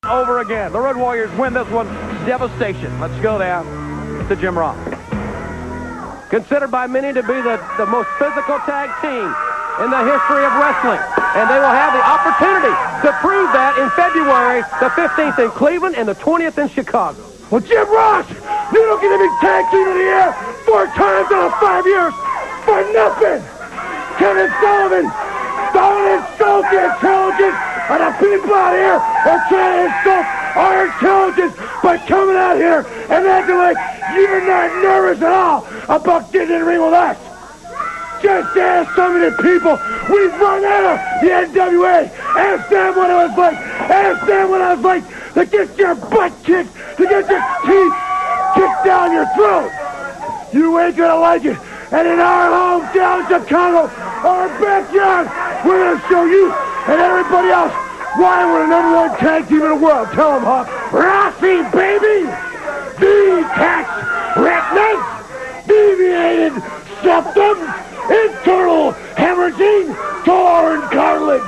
over again. The Road Warriors win this one. Devastation. Let's go down to Jim Ross. Considered by many to be the most physical tag team in the history of wrestling. And they will have the opportunity to prove that in February the 15th in Cleveland and the 20th in Chicago. Well, Jim Ross, you don't get to be tag team of the year 4 times out of 5 years for nothing. Kevin Sullivan, don't insult the intelligence of the people out here or try to insult our intelligence by coming out here and acting like you're not nervous at all about getting in the ring with us. Just ask some of the people we've run out of the NWA. Ask them what it was like. Ask them what it was like to get your butt kicked, to get your teeth kicked down your throat. You ain't gonna like it. And in our hometown, Chicago, our backyard, we're gonna show you and everybody else why we're the #1 tag team in the world. Tell them, Hawk. Rossi, baby! Detached retinas, deviated septum, internal hemorrhaging, torn cartilage.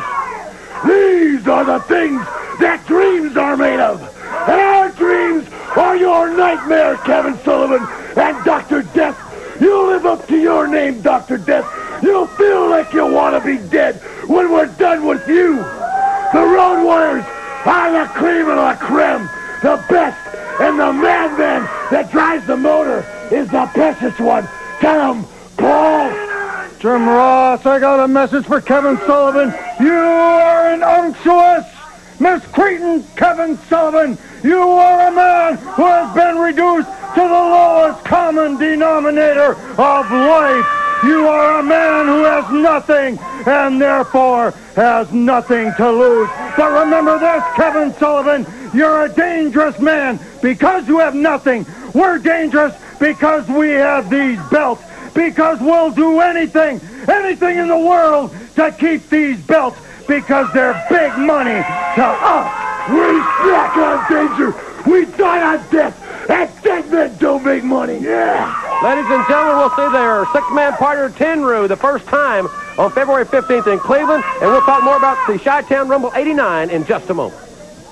These are the things that dreams are made of. And our dreams are your nightmare, Kevin Sullivan and Dr. Death. You live up to your name, Dr. Death. You'll feel like you want to be dead when we're done with you. The Road Warriors are the cream of la creme, the best, and the madman that drives the motor is the bestest one. Tell him, Paul. Jim Ross, I got a message for Kevin Sullivan. You are an unctuous, miscreant Kevin Sullivan. You are a man who has been reduced to the lowest common denominator of life. You are a man who has nothing and therefore has nothing to lose. But remember this, Kevin Sullivan, you're a dangerous man because you have nothing. We're dangerous because we have these belts. Because we'll do anything in the world to keep these belts because they're big money to us. We snack on danger. We die on death. And dead men don't make money. Yeah. Ladies and gentlemen, we'll see their six-man partner, Tenryu, the first time on February 15th in Cleveland. And we'll talk more about the Chi-Town Rumble 89 in just a moment.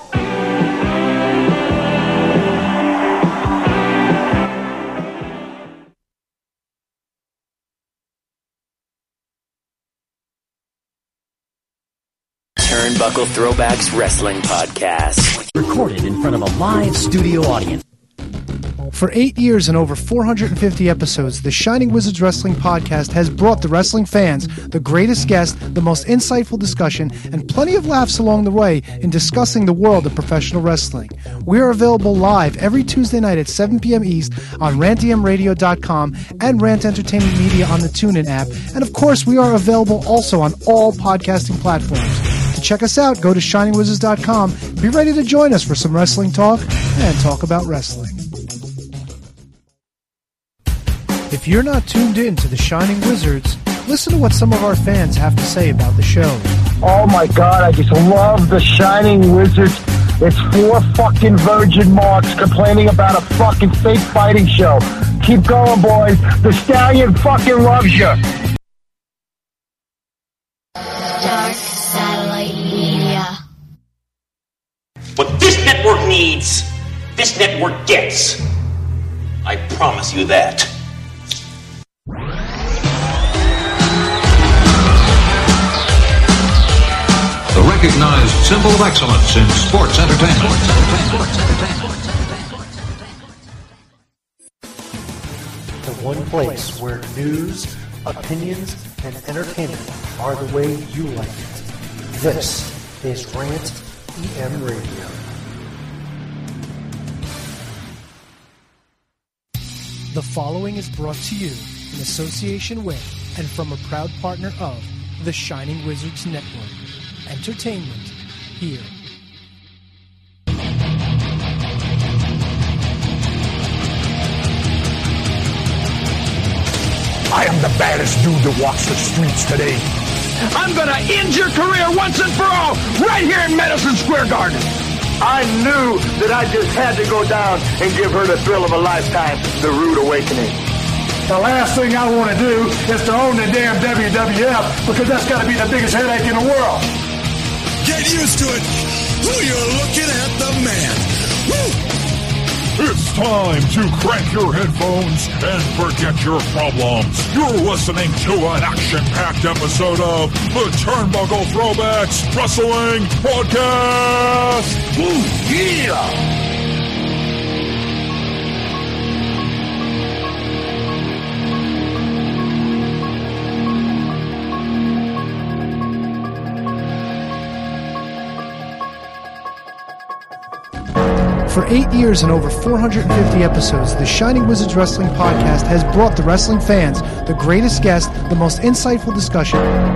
Turnbuckle Throwbacks Wrestling Podcast. Recorded in front of a live studio audience. For 8 years and over 450 episodes, the Shining Wizards Wrestling Podcast has brought the wrestling fans the greatest guests, the most insightful discussion, and plenty of laughs along the way in discussing the world of professional wrestling. We are available live every Tuesday night at 7 p.m. East on rantdmradio.com and Rant Entertainment Media on the TuneIn app. And of course, we are available also on all podcasting platforms. To check us out, go to shiningwizards.com. Be ready to join us for some wrestling talk and talk about wrestling. If you're not tuned in to the Shining Wizards, listen to what some of our fans have to say about the show. Oh my God, I just love the Shining Wizards. It's 4 fucking virgin marks complaining about a fucking fake fighting show. Keep going, boys. The Stallion fucking loves you. Dark Satellite Media. What this network needs, this network gets. I promise you that. The recognized symbol of excellence in sports entertainment. The one place where news, opinions, and entertainment are the way you like it. This is Rant EM Radio. The following is brought to you in association with and from a proud partner of the Shining Wizards Network. Entertainment here. I am the baddest dude that walks the streets today. I'm gonna end your career once and for all, right here in Madison Square Garden. I knew that I just had to go down and give her the thrill of a lifetime, the rude awakening. The last thing I want to do is to own the damn WWF because that's got to be the biggest headache in the world. Get used to it. Ooh, you're looking at the man. Woo! It's time to crank your headphones and forget your problems. You're listening to an action-packed episode of the Turnbuckle Throwbacks Wrestling Podcast. Ooh, yeah! For 8 years and over 450 episodes, the Shining Wizards Wrestling Podcast has brought the wrestling fans the greatest guests, the most insightful discussion.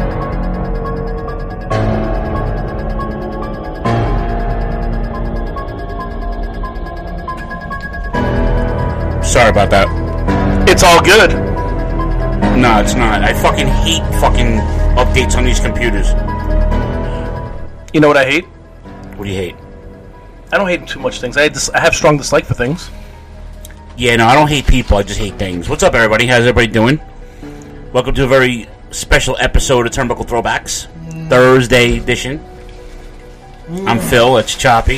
Sorry about that. It's all good. No, it's not. I fucking hate fucking updates on these computers. You know what I hate? What do you hate? I don't hate too much things. I have strong dislike for things. Yeah, no, I don't hate people. I just hate things. What's up, everybody? How's everybody doing? Welcome to a very special episode of Turnbuckle Throwbacks, Thursday edition. I'm Phil. It's Choppy.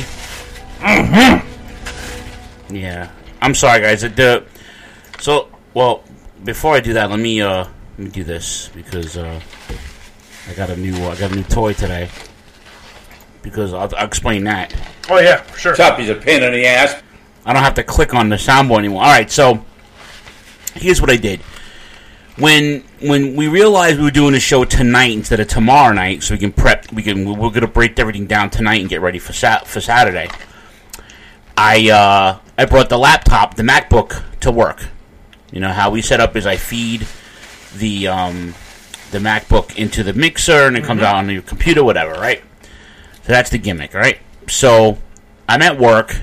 Yeah, I'm sorry, guys. Well, before I do that, let me do this because I got a new toy today. Because I'll explain that. Oh, yeah, for sure. Choppy's a pain in the ass. I don't have to click on the soundboard anymore. All right, so here's what I did. When we realized we were doing the show tonight instead of tomorrow night, so we can prep, we're going to break everything down tonight and get ready for Saturday. I brought the laptop, the MacBook, to work. You know how we set up is I feed the MacBook into the mixer and it comes out on your computer, whatever, right? So that's the gimmick, right? So I'm at work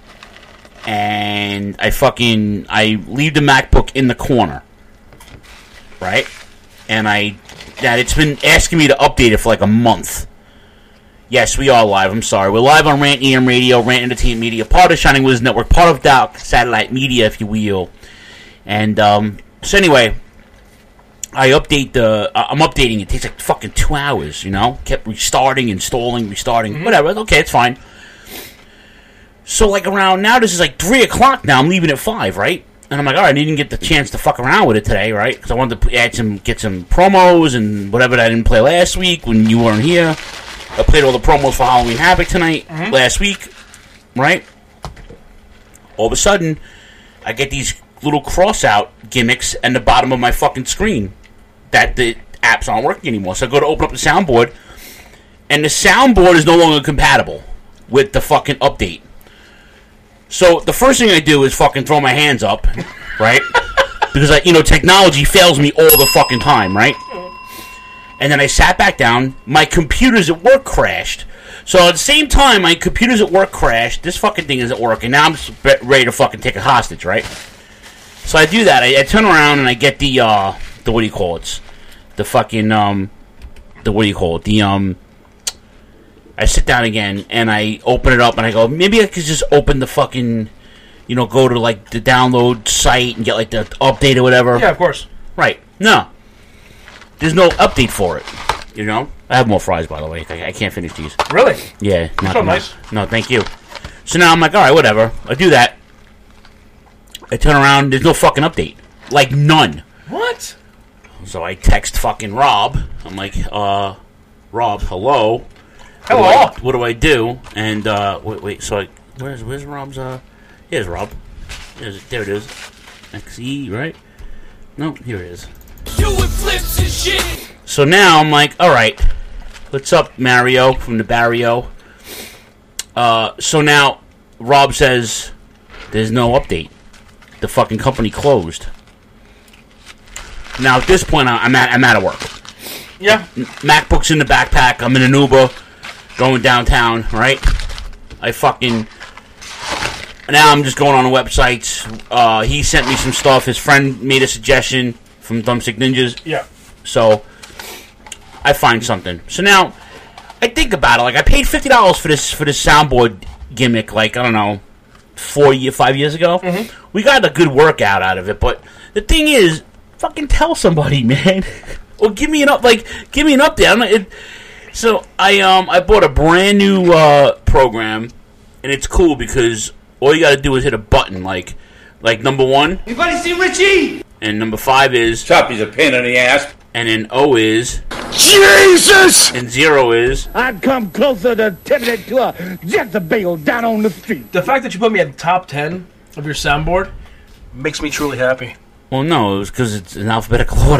and I leave the MacBook in the corner, right? And it's been asking me to update it for like a month. Yes, we are live. I'm sorry. We're live on Rant EM Radio, Rant Entertainment Media, part of the Shining Wizards Network, part of Dark Satellite Media, if you will. And so anyway, I'm updating it. It takes like fucking 2 hours, you know? Kept restarting, installing, restarting, whatever. Okay, it's fine. So, like, around now, this is like 3 o'clock now. I'm leaving at 5, right? And I'm like, all right, I didn't get the chance to fuck around with it today, right? Because I wanted to get some promos and whatever that I didn't play last week when you weren't here. I played all the promos for Halloween Havoc tonight, last week, right? All of a sudden, I get these little cross-out gimmicks at the bottom of my fucking screen that the apps aren't working anymore. So I go to open up the soundboard, and the soundboard is no longer compatible with the fucking update. So the first thing I do is fucking throw my hands up, right? Because technology fails me all the fucking time, right? And then I sat back down. My computers at work crashed. So at the same time, my computers at work crashed. This fucking thing isn't working. Now I'm just ready to fucking take a hostage, right? So I do that. I turn around and I get the what do you call it? The fucking I sit down again and I open it up and I go, maybe I could just open the fucking, go to like the download site and get like the update or whatever. Yeah, of course. Right. No. There's no update for it. I have more fries, by the way. I can't finish these. Really? Yeah. So nice. No, thank you. So now I'm like, all right, whatever. I do that. I turn around, there's no fucking update. Like, none. What? So I text fucking Rob. I'm like, Rob, hello? Hello? What do I do? And, wait, so where's Rob's, here's Rob. There it is. XE, right? No, here it is. Doing flips and shit. So now I'm like, alright, what's up, Mario from the Barrio? So now Rob says, there's no update. The fucking company closed. Now at this point, I'm out of work. Yeah. MacBook's in the backpack. I'm in an Uber, going downtown. Right. Now I'm just going on the websites. He sent me some stuff. His friend made a suggestion from Thumbstick Ninjas. Yeah. So I find something. So now I think about it. Like I paid $50 for this soundboard gimmick. Like I don't know. 5 years ago, we got a good workout out of it. But the thing is, fucking tell somebody, man, or give me an update. So I bought a brand new program, and it's cool because all you got to do is hit a button, like number 1. Anybody see Richie? And number 5 is Choppy's a pain in the ass. And then O is Jesus! And 0 is I'd come closer to tipping it to a Jezebel down on the street. The fact that you put me at the top 10 of your soundboard makes me truly happy. Well, no, it was because it's in alphabetical order.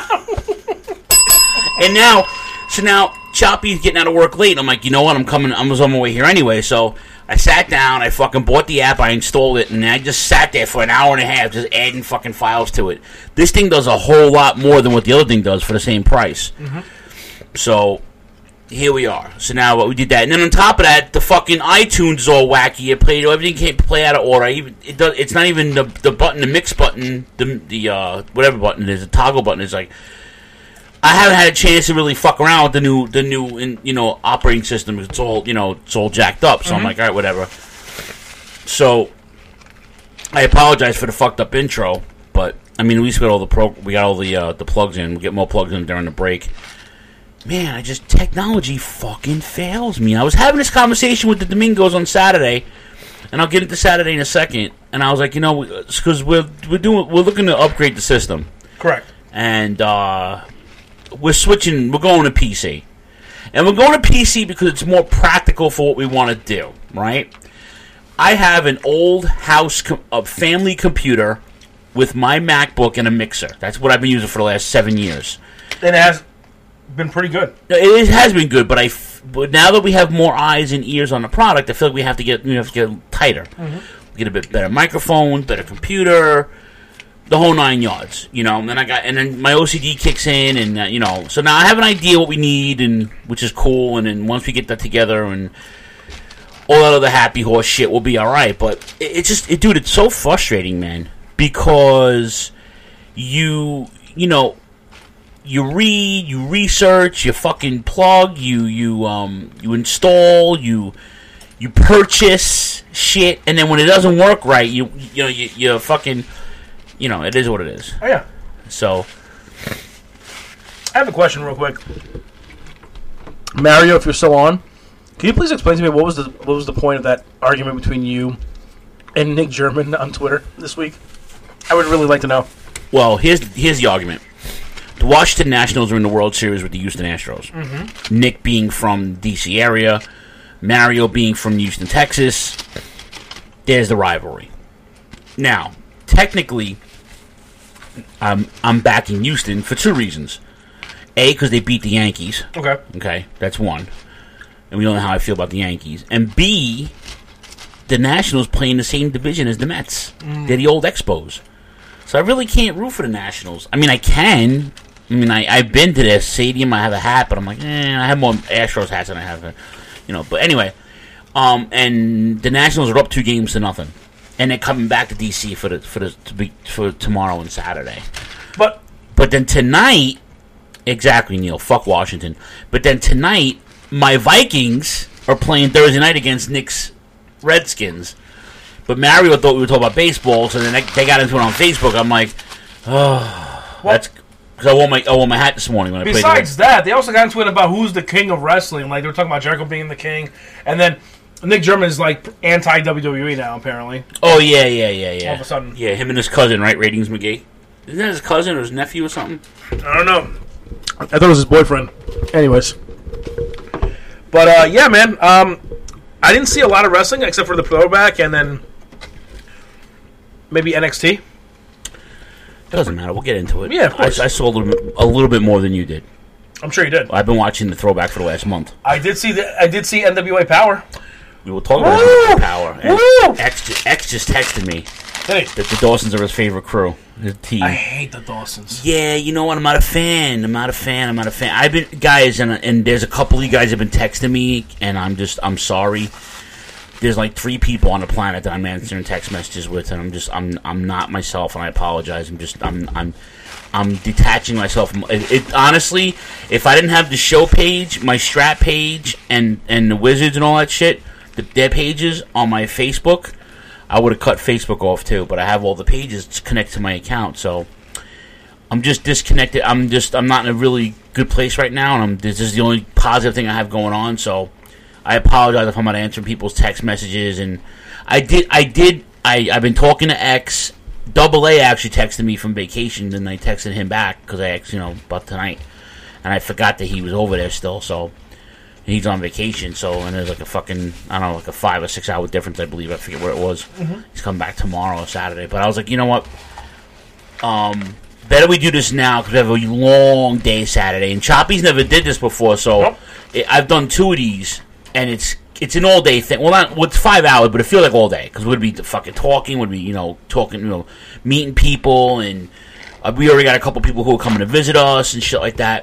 And now Choppy's getting out of work late. I'm like, you know what? I was on my way here anyway, so I sat down, I fucking bought the app, I installed it, and I just sat there for an hour and a half just adding fucking files to it. This thing does a whole lot more than what the other thing does for the same price. Mm-hmm. So, here we are. So now we did that. And then on top of that, the fucking iTunes is all wacky. Everything can't play out of order. It's not even the button, the mix button, the whatever button it is, the toggle button is like... I haven't had a chance to really fuck around with the new operating system. It's all jacked up. So I'm like, all right, whatever. So I apologize for the fucked up intro, but I mean, at least we got all the plugs in. We'll get more plugs in during the break. Man, technology fucking fails me. I was having this conversation with the Domingos on Saturday, and I'll get into Saturday in a second. And I was like, because we're looking to upgrade the system. Correct. And we're going to PC. And we're going to PC because it's more practical for what we want to do, right? I have an old house, family computer with my MacBook and a mixer. That's what I've been using for the last 7 years. And it has been pretty good. It has been good, but now that we have more eyes and ears on the product, I feel like we have to get tighter. Mm-hmm. Get a bit better microphone, better computer, the whole 9 yards, And then my OCD kicks in, and so now I have an idea what we need, and which is cool. And then once we get that together, and all that other happy horse shit, we'll be all right. But dude, it's so frustrating, man, because you read, you research, you fucking plug, you install, you purchase shit, and then when it doesn't work right, you fucking. It is what it is. Oh, yeah. So, I have a question real quick. Mario, if you're still on, can you please explain to me what was the point of that argument between you and Nick German on Twitter this week? I would really like to know. Well, here's the argument. The Washington Nationals are in the World Series with the Houston Astros. Mm-hmm. Nick being from D.C. area, Mario being from Houston, Texas. There's the rivalry. Now, technically, I'm backing Houston for 2 reasons. A, because they beat the Yankees. Okay, that's one. And we don't know how I feel about the Yankees. And B, the Nationals play in the same division as the Mets. They're the old Expos. So I really can't root for the Nationals. I mean, I can. I mean, I've been to their stadium. I have a hat, but I'm like, I have more Astros hats than I have, But anyway, and the Nationals are up 2-0. And they're coming back to DC for tomorrow and Saturday. But then tonight, exactly, Neil. Fuck Washington. But then tonight, my Vikings are playing Thursday night against Nick's Redskins. But Mario thought we were talking about baseball, so then they got into it on Facebook. I'm like, that's because I wore my hat this morning when I played. Besides that, they also got into it about who's the king of wrestling. Like they were talking about Jericho being the king, and then Nick German is like anti-WWE now, apparently. Oh, yeah. All of a sudden. Yeah, him and his cousin, right? Ratings McGee. Isn't that his cousin or his nephew or something? I don't know. I thought it was his boyfriend. Anyways. But, yeah, man. I didn't see a lot of wrestling except for the throwback and then maybe NXT. Doesn't matter. We'll get into it. Yeah, of course. I saw a little bit more than you did. I'm sure you did. I've been watching the throwback for the last month. I did see NWA Power. We will talk about NWA Power. And X just texted me that the Dawsons are his favorite crew. His team. I hate the Dawsons. Yeah, you know what? I'm not a fan. I've been guys, and there's a couple of you guys have been texting me, and I'm sorry. There's like 3 people on the planet that I'm answering text messages with, and I'm not myself, and I apologize. I'm detaching myself from it. Honestly, if I didn't have the show page, my Strat page, and the Wizards and all that shit, their pages on my Facebook, I would have cut Facebook off too. But I have all the pages to connect to my account, so I'm just disconnected. I'm not in a really good place right now, and this is the only positive thing I have going on. So I apologize if I'm not answering people's text messages. And I've been talking to X. Double A actually texted me from vacation, and I texted him back because I asked, about tonight, and I forgot that he was over there still. So he's on vacation. So and there's like a fucking like a 5 or 6 hour difference, I believe. I forget where it was. Mm-hmm. He's coming back tomorrow or Saturday. But I was like, you know what? Better we do this now because we have a long day Saturday, and Choppy's never did this before, so I've done 2 of these, and it's an all day thing. Well, it's 5 hours, but it feels like all day because we'd be fucking talking, meeting people, and we already got a couple people who are coming to visit us and shit like that.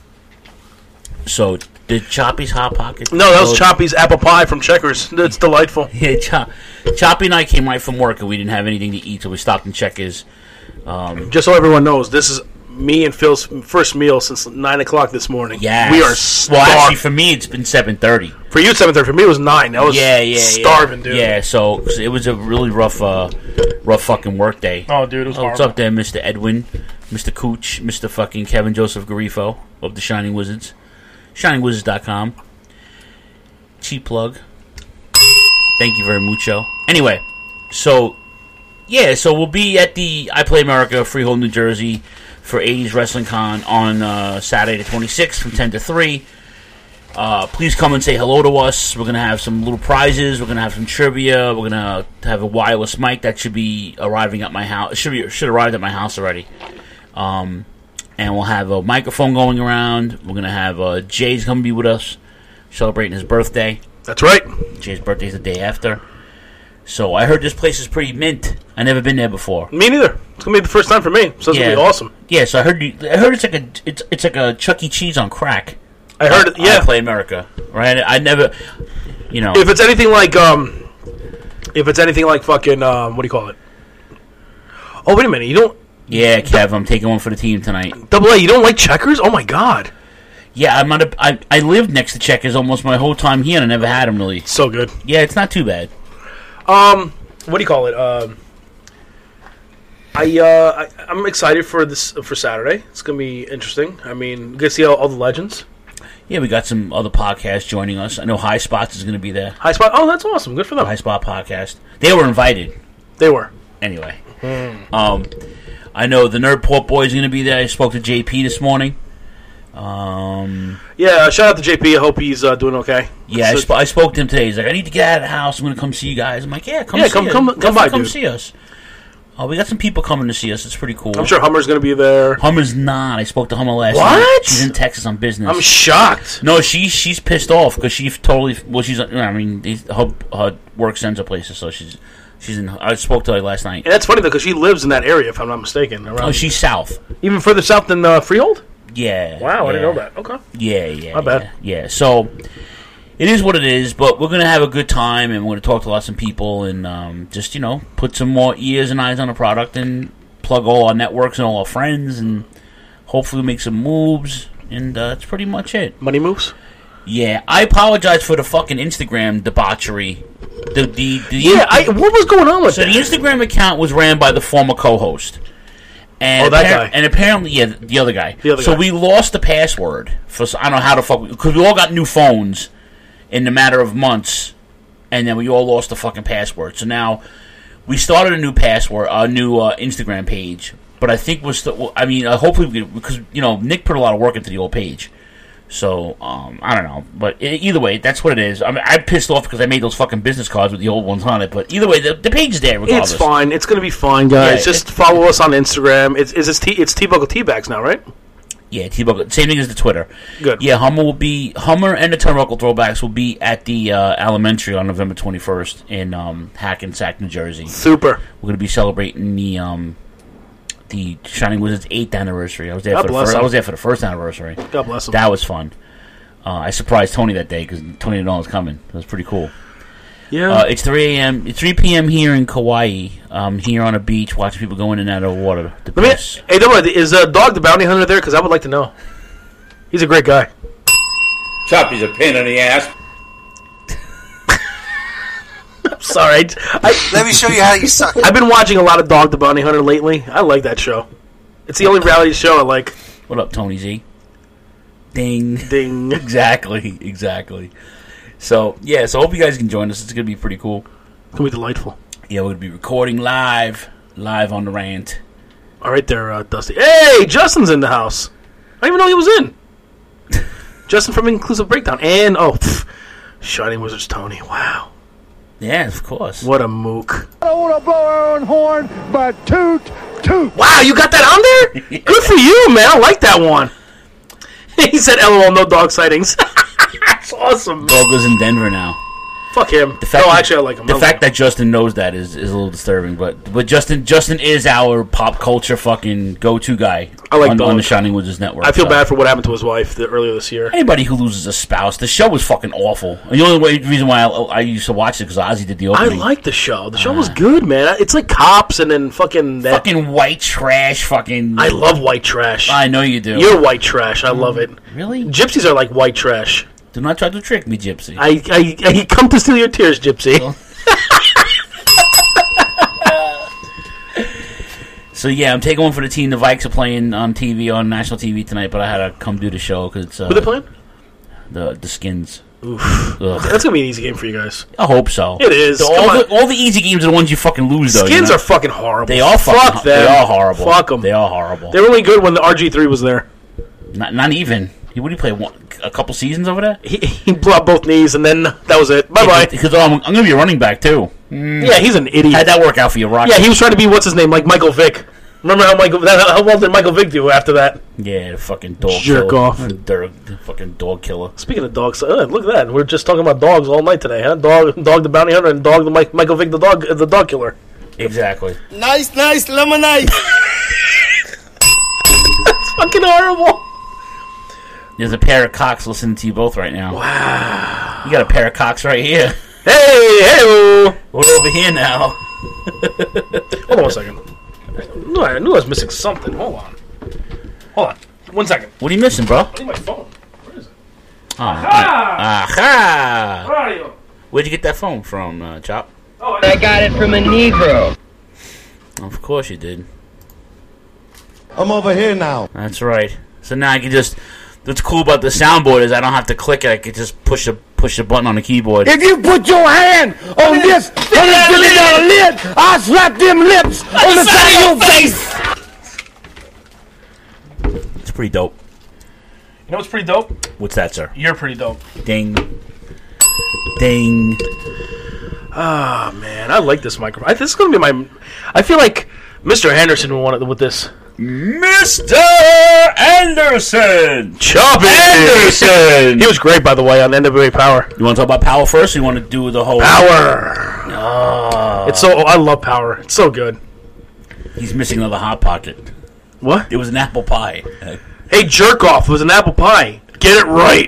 So did Choppy's Hot Pocket? No, that was Choppy's apple pie from Checkers. It's delightful. Yeah, Choppy and I came right from work, and we didn't have anything to eat, so we stopped in Checkers. Just so everyone knows, this is me and Phil's first meal since 9 o'clock this morning. Yeah, we are starved. Well, actually, for me, it's been 7:30. For you, 7:30. For me, it was 9. That was starving, dude. Yeah, so it was a really rough fucking work day. Oh, dude, it was horrible. What's up there, Mr. Edwin, Mr. Cooch, Mr. fucking Kevin Joseph Garifo of the Shining Wizards, ShiningWizards.com. Cheap plug. Thank you very mucho. Anyway, so. Yeah, so we'll be at the I Play America, Freehold, New Jersey, for 80s Wrestling Con on Saturday the 26th from 10 to 3. Please come and say hello to us. We're going to have some little prizes. We're going to have some trivia. We're going to have a wireless mic that should be arriving at my house. It should arrive at my house already. And we'll have a microphone going around. We're going to have Jay's going to be with us, celebrating his birthday. That's right. Jay's birthday's the day after. So I heard this place is pretty mint. I never been there before. Me neither. It's gonna be the first time for me. So it's gonna be awesome. Yeah. So I heard it's like a Chuck E. Cheese on crack. I heard it. Yeah. I Play America. Right. I never. If it's anything like fucking what do you call it? Oh wait a minute. You don't. Yeah, Kev. I'm taking one for the team tonight. Double A. You don't like Checkers? Oh my god. Yeah, I lived next to Checkers almost my whole time here, and I never had them really. So good. Yeah, it's not too bad. What do you call it? I'm excited for Saturday. It's gonna be interesting. I mean, you get to see all the legends. Yeah, we got some other podcasts joining us. I know High Spots is gonna be there. High Spot. Oh, that's awesome. Good for them. High Spot podcast. They were invited. They were. Anyway, I know the Nerd Port Boy is gonna be there. I spoke to JP this morning. Yeah, shout out to JP. I hope he's doing okay. Yeah, I spoke to him today. He's like, I need to get out of the house. I'm going to come see you guys. I'm like, come see us. Oh, we got some people coming to see us. It's pretty cool. I'm sure Hummer's going to be there. Hummer's not. I spoke to Hummer last night. What? She's in Texas on business. I'm shocked. No, she's pissed off because she totally. Well, she's. I mean, her work sends her places, so she's in. I spoke to her last night. And that's funny though because she lives in that area, if I'm not mistaken. Oh, she's south. Even further south than Freehold. Yeah. Wow, I didn't know that. Okay. Yeah. My bad. Yeah. So it is what it is, but we're gonna have a good time, and we're gonna talk to lots of people, and just put some more ears and eyes on the product, and plug all our networks and all our friends, and hopefully make some moves, and that's pretty much it. Money moves. Yeah, I apologize for the fucking Instagram debauchery. What was going on with that? So the Instagram account was ran by the former co-host. And that guy. And apparently, the other guy. So we lost the password. I don't know how the fuck... Because we all got new phones in the matter of months, and then we all lost the fucking password. So now, we started a new password, a new Instagram page, but I think hopefully, because, Nick put a lot of work into the old page. So, I don't know. But either way, that's what it is. I mean, I'm pissed off because I made those fucking business cards with the old ones on it. But either way, the page is there regardless. It's fine. It's going to be fine, guys. Just follow us on Instagram. It's T-Buckle Teabags now, right? Yeah, T-Buckle. Same thing as the Twitter. Good. Yeah, Hummer and the Turnbuckle Throwbacks will be at the Elementary on November 21st in Hackensack, New Jersey. Super. We're going to be celebrating the Shining Wizards' 8th anniversary. I was there for the first anniversary. God bless him. That was fun. I surprised Tony that day because Tony didn't know I was coming. It was pretty cool. Yeah. It's 3 p.m. here in Kauai. Here on a beach, watching people go in and out of water. Hey, is Dog the Bounty Hunter there? Because I would like to know. He's a great guy. Choppy's a pain in the ass. I'm sorry. Let me show you how you suck. I've been watching a lot of Dog the Bounty Hunter lately. I like that show. It's the only reality show I like. What up, Tony Z? Ding. Ding. Exactly. So, yeah, so I hope you guys can join us. It's going to be pretty cool. It's going to be delightful. Yeah, we're going to be recording live on the rant. All right there, Dusty. Hey, Justin's in the house. I didn't even know he was in. Justin from Inclusive Breakdown. And, Shining Wizards Tony. Wow. Yeah, of course. What a mook. I don't want to blow our own horn, but toot. Wow, you got that on there? Good for you, man. I like that one. He said, LOL, no dog sightings. That's awesome. Dog goes in Denver now. Fuck him. Actually, I like him. The fact that Justin knows that is a little disturbing, but Justin is our pop culture fucking go-to guy on the Shining Wizards Network. I feel bad for what happened to his wife earlier this year. Anybody who loses a spouse, the show was fucking awful. And the only reason why I used to watch it because Ozzy did the opening. I like the show. The show was good, man. It's like Cops and then fucking white trash. I love white trash. I know you do. You're white trash. I love it. Really? Gypsies are like white trash. Do not try to trick me, Gypsy. I come to steal your tears, Gypsy. So yeah, I'm taking one for the team. The Vikes are playing on TV, on national TV tonight, but I had to come do the show because who they playing? The Skins. Oof. That's gonna be an easy game for you guys. I hope so. It is. All the easy games are the ones you fucking lose. Though Skins are fucking horrible. They are fucking. Fuck them. They are horrible. Fuck them. They are horrible. They were only good when the RG3 was there. Not even. What did he play? A couple seasons over there? He blew out both knees, and then that was it. Bye-bye. Because I'm going to be a running back, too. Yeah, he's an idiot. How'd that work out for you, Rocky? Yeah, he was trying to be, what's his name, like Michael Vick. Remember how well did Michael Vick do after that? Yeah, the fucking dog jerk killer. Off. The fucking dog killer. Speaking of dogs, look at that. We're just talking about dogs all night today, huh? Dog the bounty hunter, and Dog the Michael Vick, the dog killer. Exactly. Nice lemonade. That's fucking horrible. There's a pair of cocks listening to you both right now. Wow. You got a pair of cocks right here. Hey! We're over here now. Hold on a second. I knew I was missing something. Hold on. 1 second. What are you missing, bro? I need my phone. Where is it? Aha! Where are you? Where'd you get that phone from, Chop? Oh, I got it from a Negro. Of course you did. I'm over here now. That's right. So now I can just... What's cool about the soundboard is I don't have to click it. I can just push the button on the keyboard. If you put your hand on this $150 lid, I'll slap them lips on the side of your face. It's pretty dope. You know what's pretty dope? What's that, sir? You're pretty dope. Ding. Ding. Ah, man. I like this microphone. This is going to be my... I feel like Mr. Henderson will want it with this. Mr. Anderson! Choppy Anderson! He was great, by the way, on NWA Power. You want to talk about Power first, or you want to do the whole... Power! Oh. I love Power. It's so good. He's missing another Hot Pocket. What? It was an apple pie. Hey, jerk-off, it was an apple pie. Get it right.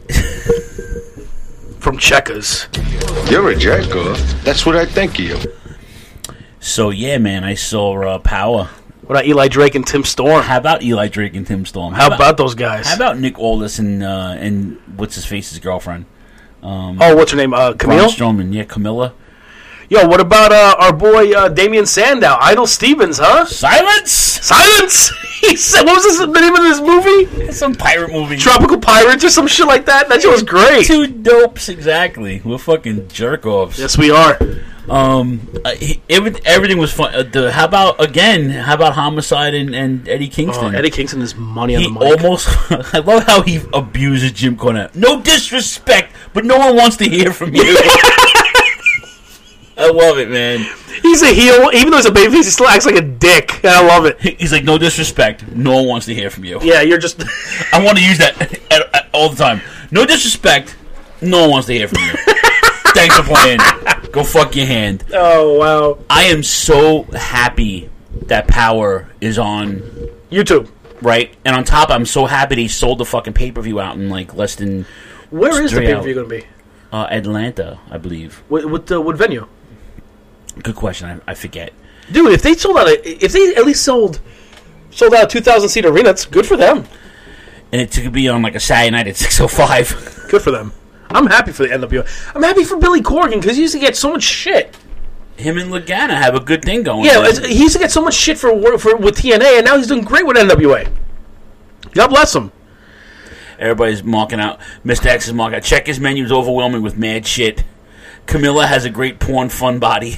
From Checkers. You're a jerk-off. That's what I think of you. So, yeah, man, I saw Power. What about Eli Drake and Tim Storm? How about Eli Drake and Tim Storm? How about those guys? How about Nick Aldis and what's-his-face's girlfriend? What's her name? Camille? Braun Strowman, yeah, Camilla. Yo, what about our boy Damian Sandow? Idol Stevens, huh? Silence! He said, what was the name of this movie? Some pirate movie. Tropical Pirates or some shit like that? That shit was great. Two dopes, exactly. We're fucking jerk-offs. Yes, we are. Everything was fun. How about Homicide and Eddie Kingston? Eddie Kingston is money on the mic. I love how he abuses Jim Cornette. No disrespect, but no one wants to hear from you. I love it, man. He's a heel. Even though he's a babyface, he still acts like a dick. And I love it. He's like, no disrespect. No one wants to hear from you. Yeah, you're just... I want to use that all the time. No disrespect. No one wants to hear from you. Thanks for playing. Go fuck your hand. Oh, wow. I am so happy that Power is on... YouTube. Right? And on top, I'm so happy they sold the fucking pay-per-view out in like less than... Where is the pay-per-view going to be? Atlanta, I believe. What venue? Good question. I forget. Dude, if they sold out, if they at least sold out a 2,000-seat arena, that's good for them. And it could be on like a Saturday night at 6:05. Good for them. I'm happy for the NWO. I'm happy for Billy Corgan because he used to get so much shit. Him and Lagana have a good thing going. Yeah, he used to get so much shit for with TNA, and now he's doing great with NWA. God bless him. Everybody's marking out. Mr. X is marking out. Check his menu is overwhelming with mad shit. Camilla has a great porn fun body.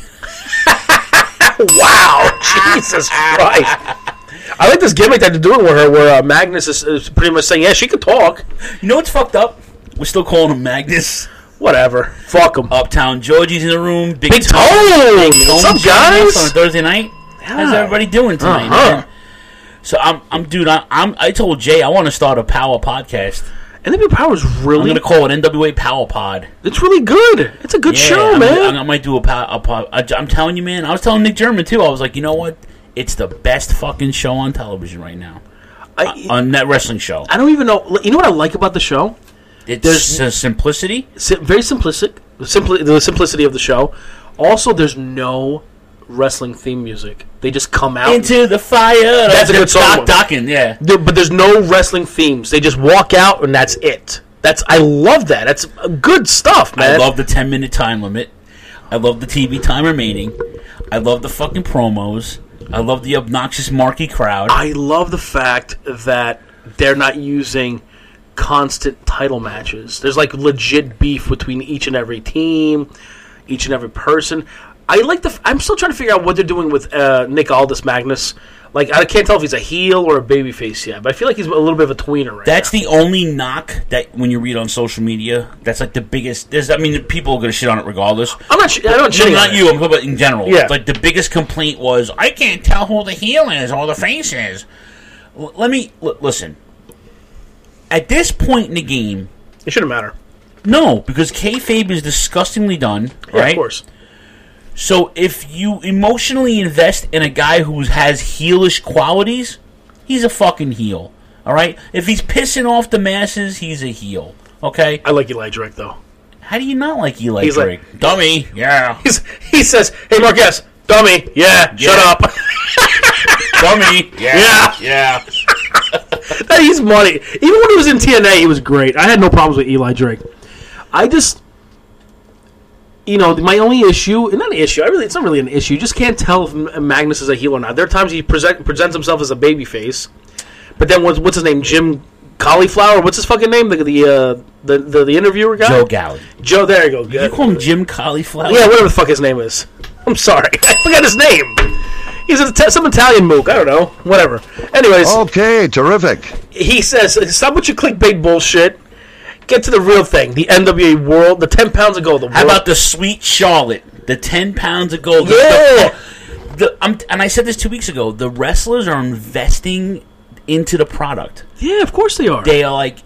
Wow, Jesus Christ! I like this gimmick that they're doing with her, where Magnus is pretty much saying, "Yeah, she can talk." You know what's fucked up? We're still calling him Magnus. Whatever. Fuck him. Uptown Georgie's in the room. Big Tone. What's up, guys? On a Thursday night. Yeah. How's everybody doing tonight, man? So I told Jay I want to start a power podcast. NWA Power is really... I'm going to call it NWA Power Pod. It's really good. It's a good show, man. I might do a pod. I'm telling you, man. I was telling Nick German, too. I was like, you know what? It's the best fucking show on television right now. On that wrestling show. I don't even know. You know what I like about the show? There's simplicity. Very simplistic. The simplicity of the show. Also, there's no wrestling theme music. They just come out into the fire. That's a good song. Docking, yeah. But there's no wrestling themes. They just walk out and that's it. I love that. That's good stuff, man. I love the 10-minute time limit. I love the TV time remaining. I love the fucking promos. I love the obnoxious marquee crowd. I love the fact that they're not using constant title matches. There's like legit beef between each and every team, each and every person. I'm still trying to figure out what they're doing with Nick Aldis Magnus. Like, I can't tell if he's a heel or a babyface yet, but I feel like he's a little bit of a tweener right That's now. The only knock that when you read on social media, that's like the biggest. People are going to shit on it regardless. I'm not shitting on it. Not you, I'm talking about in general. Yeah. Like, the biggest complaint was, I can't tell who the heel is or the face is. Listen. At this point in the game... It shouldn't matter. No, because kayfabe is disgustingly done, right? Yeah, of course. So if you emotionally invest in a guy who has heelish qualities, he's a fucking heel. All right? If he's pissing off the masses, he's a heel. Okay? I like Eli Drake, though. How do you not like Eli Drake? Like, dummy, yeah. He says, hey, Marquez, dummy, yeah. Shut up. Dummy, yeah. He's money. Even when he was in TNA, he was great. I had no problems with Eli Drake. I just... my only issue, it's not really an issue. You just can't tell if Magnus is a heel or not. There are times he presents himself as a babyface, but then what's his name? Jim Cauliflower? What's his fucking name? The interviewer guy? Joe Galli. Joe, there you go. Did you call him Jim Cauliflower? Yeah, whatever the fuck his name is. I'm sorry. I forgot his name. He's some Italian mook. I don't know. Whatever. Anyways. Okay, terrific. He says, stop with your clickbait bullshit. Get to the real thing. The NWA world, the 10 pounds of gold. How about the Sweet Charlotte? The 10 pounds of gold. Yeah. And I said this 2 weeks ago. The wrestlers are investing into the product. Yeah, of course they are. They are like,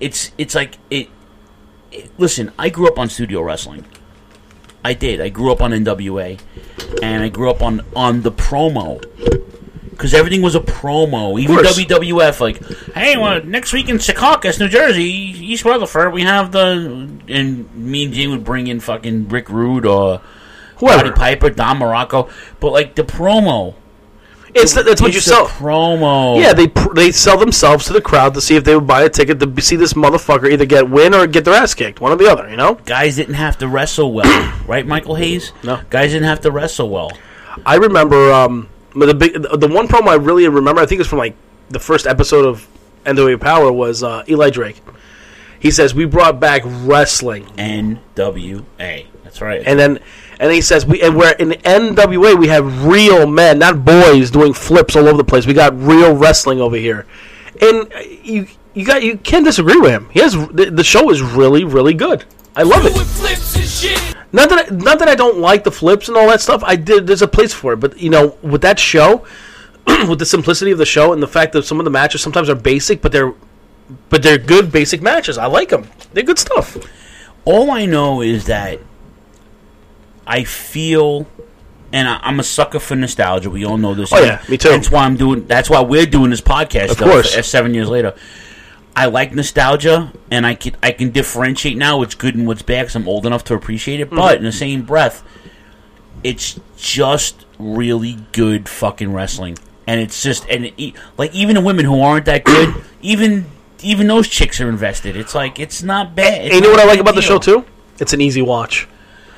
listen, I grew up on studio wrestling. I did. I grew up on NWA. And I grew up on the promo. Because everything was a promo. Even WWF, like, hey, next week in Secaucus, New Jersey, East Rutherford, we have and me and Jay would bring in fucking Rick Rude or Roddy Piper, Don Morocco. But, like, the promo. That's what you sell. Promo. Yeah, they sell themselves to the crowd to see if they would buy a ticket to see this motherfucker either win or get their ass kicked. One or the other, Guys didn't have to wrestle well. Right, Michael Hayes? No. Guys didn't have to wrestle well. I remember... the one promo I really remember, I think it's from like the first episode of NWA Power, was Eli Drake. He says, we brought back wrestling. NWA. That's right. And he says, we're in the NWA, we have real men, not boys doing flips all over the place. We got real wrestling over here. And you can't disagree with him. The show is really, really good. I love it. Not that I don't like the flips and all that stuff. There's a place for it, but with that show, with the simplicity of the show and the fact that some of the matches sometimes are basic, but they're good basic matches. I like them. They're good stuff. All I know is that I feel, and I'm a sucker for nostalgia. We all know this. Oh yeah, me too. That's why we're doing this podcast. Of course, 7 years later. I like nostalgia, and I can differentiate now what's good and what's bad because I'm old enough to appreciate it. But in the same breath, it's just really good fucking wrestling, and it's just like even the women who aren't that good, even those chicks are invested. It's like it's not bad. And you know what I like about the show too? It's an easy watch.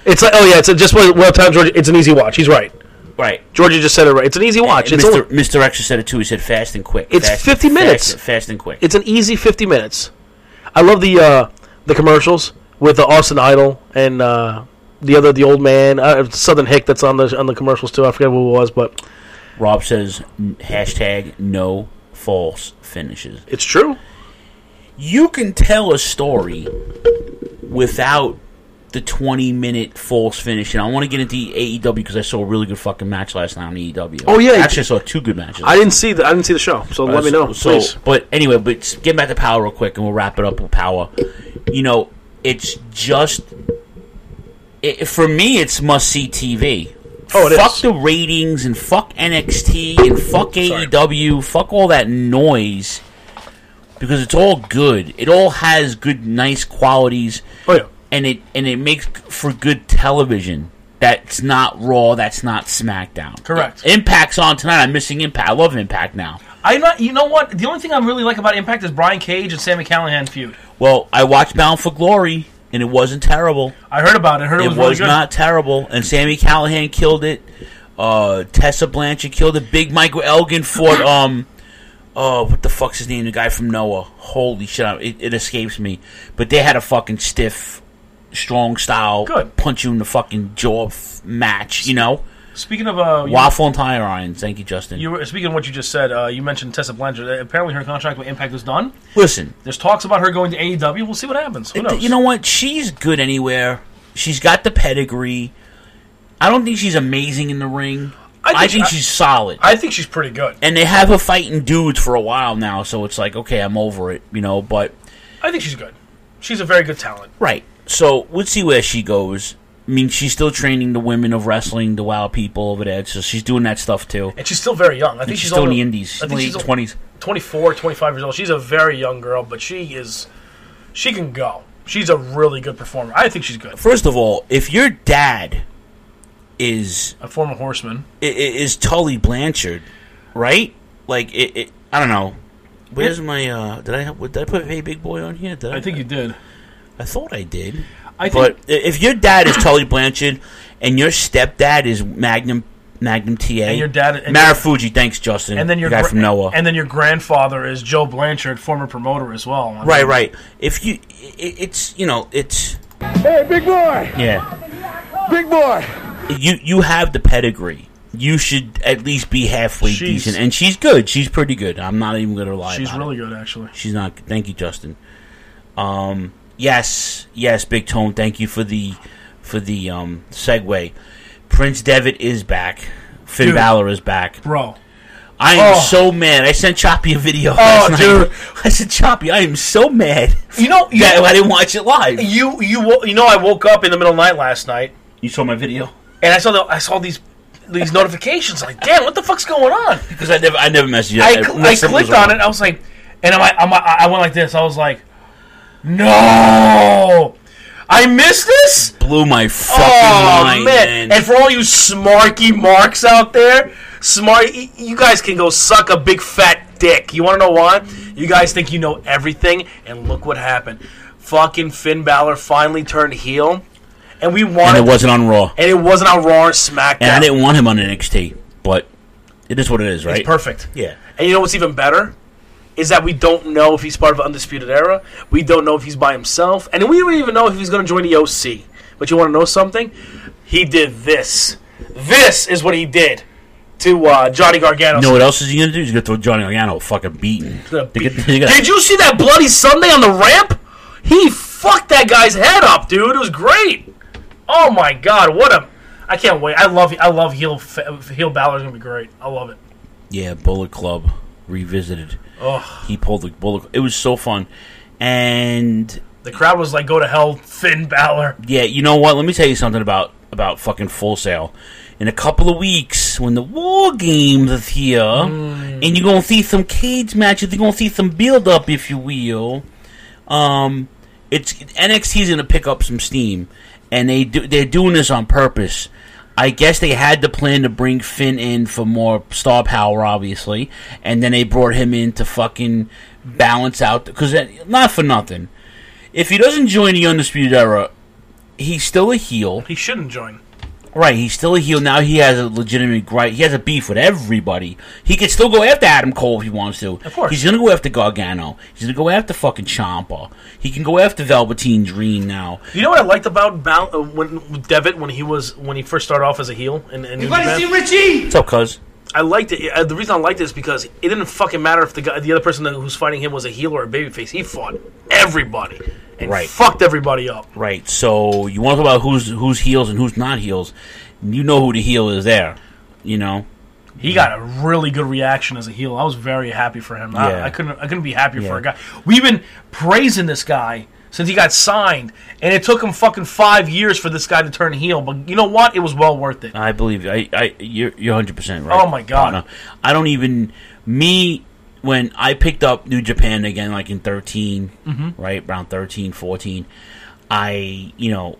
It's like, it's just well timed, George. It's an easy watch. He's right. Right. Georgia just said it right. It's an easy watch. And Mr. Extra said it too. He said fast and quick. It's 50 minutes. Fast and quick. It's an easy 50 minutes. I love the commercials with Austin Idol and the old man, Southern Hick that's on the commercials too. I forget who it was, but Rob says #no false finishes. It's true. You can tell a story without the 20-minute false finish, and I want to get into AEW because I saw a really good fucking match last night on AEW. Oh yeah, actually I saw 2 good matches. I didn't see the show, so let me know, please. But anyway, getting back to Power real quick, and we'll wrap it up with Power. It's just for me, it's must-see TV. Oh, fuck the ratings and fuck NXT and fuck AEW, fuck all that noise, because it's all good. It all has good, nice qualities. Oh yeah. And it makes for good television. That's not Raw. That's not SmackDown. Correct. Impact's on tonight. I'm missing Impact. I love Impact now. I'm not. You know what? The only thing I really like about Impact is Brian Cage and Sami Callihan feud. Well, I watched Bound for Glory, and it wasn't terrible. I heard about it. I heard it was really good. Not terrible. And Sami Callihan killed it. Tessa Blanchard killed it. Big Michael Elgin fought. What the fuck's his name? The guy from Noah. Holy shit! It escapes me. But they had a fucking stiff, strong style, punch you in the fucking jaw match, Speaking of waffle and tire irons, thank you, Justin. Speaking of what you just said, you mentioned Tessa Blanchard. Apparently, her contract with Impact is done. Listen, there's talks about her going to AEW. We'll see what happens. Who knows? You know what? She's good anywhere. She's got the pedigree. I don't think she's amazing in the ring. I think she's solid. I think she's pretty good. And they have her fighting dudes for a while now, so it's like, okay, I'm over it, but I think she's good. She's a very good talent. Right. So we'll see where she goes. I mean, she's still training the women of wrestling, the WoW people over there, so she's doing that stuff too. And she's still very young. I think she's still in the indies. I think she's 20s. 24, 25 years old. She's a very young girl, but she can go. She's a really good performer. I think she's good. First of all, if your dad is a former horseman, is Tully Blanchard, right? Like I don't know. Where's my? Did I put Hey Big Boy on here? I think you did. I thought I did. But if your dad is Tully Blanchard and your stepdad is Magnum TA, and your dad Marufuji, thanks Justin, and then your guy from Noah, and then your grandfather is Joe Blanchard, former promoter as well. Right. If you, it's Hey, big boy. Yeah, big boy. You have the pedigree. You should at least be halfway decent, and she's good. She's pretty good. I'm not even going to lie. She's really good, actually. She's not. Thank you, Justin. Yes, Big Tone. Thank you for the segue. Prince Devitt is back. Finn Balor is back, bro. I am so mad. I sent Choppy a video last night. Dude. I said, Choppy, I am so mad. That I didn't watch it live. I woke up in the middle of the night last night. You saw my video, and I saw these notifications. Like, damn, what the fuck's going on? Because I never messaged you. I clicked on it. I was like, and I went like this. I was like, no, I missed this. Blew my fucking mind, man. And for all you smarky marks out there, you guys can go suck a big fat dick. You want to know why? You guys think you know everything, and look what happened. Fucking Finn Balor finally turned heel. And it wasn't on Raw. And it wasn't on Raw or SmackDown. And I didn't want him on NXT, but it is what it is, right? It's perfect. Yeah. And you know what's even better? Is that we don't know if he's part of Undisputed Era. We don't know if he's by himself. And we don't even know if he's going to join the OC. But you want to know something? He did this. This is what he did to Johnny Gargano. You know what else is he going to do? He's going to throw Johnny Gargano fucking beaten. Did you see that bloody Sunday on the ramp? He fucked that guy's head up, dude. It was great. Oh my God, I can't wait. I love heel Balor's gonna be great. I love it. Yeah, Bullet Club revisited. Oh, he pulled the Bullet. It was so fun, and the crowd was like, "Go to hell, Finn Balor." Yeah, you know what? Let me tell you something about fucking Full Sail. In a couple of weeks, when the War Games is here, and you're gonna see some cage matches, you're gonna see some build up, if you will. It's NXT's gonna pick up some steam. And they're doing this on purpose. I guess they had the plan to bring Finn in for more star power, obviously, and then they brought him in to fucking balance out. Because not for nothing, if he doesn't join the Undisputed Era, he's still a heel. He shouldn't join. Right, he's still a heel. Now he has a legitimate gripe. He has a beef with everybody. He can still go after Adam Cole if he wants to. Of course. He's going to go after Gargano. He's going to go after fucking Ciampa. He can go after Velveteen Dream now. You know what I liked about Devitt when he first started off as a heel in New Japan? see Richie? What's up, cuz? I liked it. The reason I liked it is because it didn't fucking matter if the other person who's fighting him was a heel or a babyface. He fought everybody and fucked everybody up. Right. So you want to talk about who's heels and who's not heels? You know who the heel is there. You know. He got a really good reaction as a heel. I was very happy for him. Yeah. I couldn't be happier for a guy. We've been praising this guy since he got signed, and it took him fucking 5 years for this guy to turn heel. But you know what? It was well worth it. I believe you. You're 100% right. Oh my god! Partner. I don't even when I picked up New Japan again, like in 13, right around 13, 14. I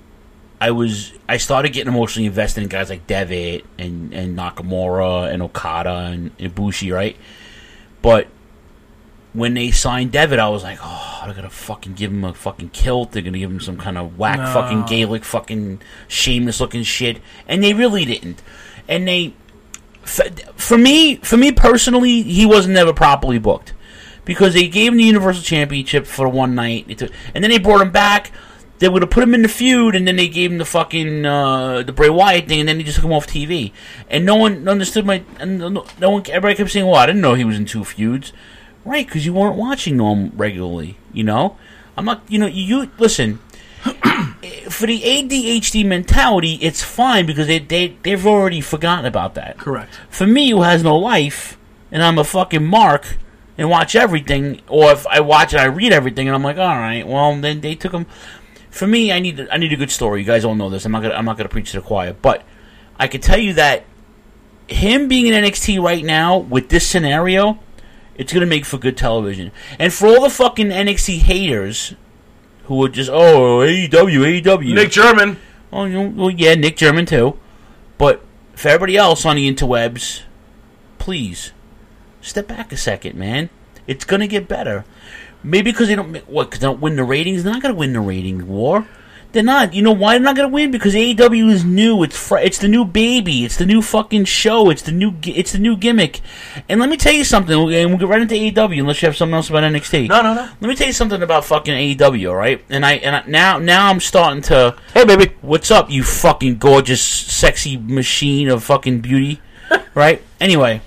started getting emotionally invested in guys like Devitt and Nakamura and Okada and Ibushi, right? But when they signed Devitt, I was like, oh, they're gonna fucking give him a fucking kilt. They're gonna give him some kind of whack fucking Gaelic fucking shameless looking shit, and they really didn't. And they, for me personally, he wasn't ever properly booked because they gave him the Universal Championship for one night, and then they brought him back. They would have put him in the feud, and then they gave him the fucking the Bray Wyatt thing, and then they just took him off TV. And no one understood everybody kept saying, "Well, I didn't know he was in 2 feuds." Right, because you weren't watching them regularly, you know? I'm not, you listen, for the ADHD mentality, it's fine because they've already forgotten about that. Correct. For me, who has no life, and I'm a fucking mark, and watch everything, or if I watch and I read everything, and I'm like, all right, well, then they took them. For me, I need a good story. You guys all know this. I'm not gonna preach to the choir, but I can tell you that him being in NXT right now with this scenario, it's going to make for good television. And for all the fucking NXT haters who are just, AEW. Nick German. Oh, well, yeah, Nick German too. But for everybody else on the interwebs, please, step back a second, man. It's going to get better. Maybe because they don't win the ratings? They're not going to win the ratings war. They're not. You know why they're not going to win? Because AEW is new. It's the new baby. It's the new fucking show. It's the new gimmick. And let me tell you something. And we'll get right into AEW unless you have something else about NXT. No. Let me tell you something about fucking AEW. All right. And now I'm starting to. Hey, baby. What's up, you fucking gorgeous, sexy machine of fucking beauty? Right. Anyway.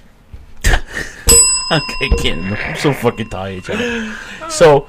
Okay, kidding. I'm so fucking tired. So,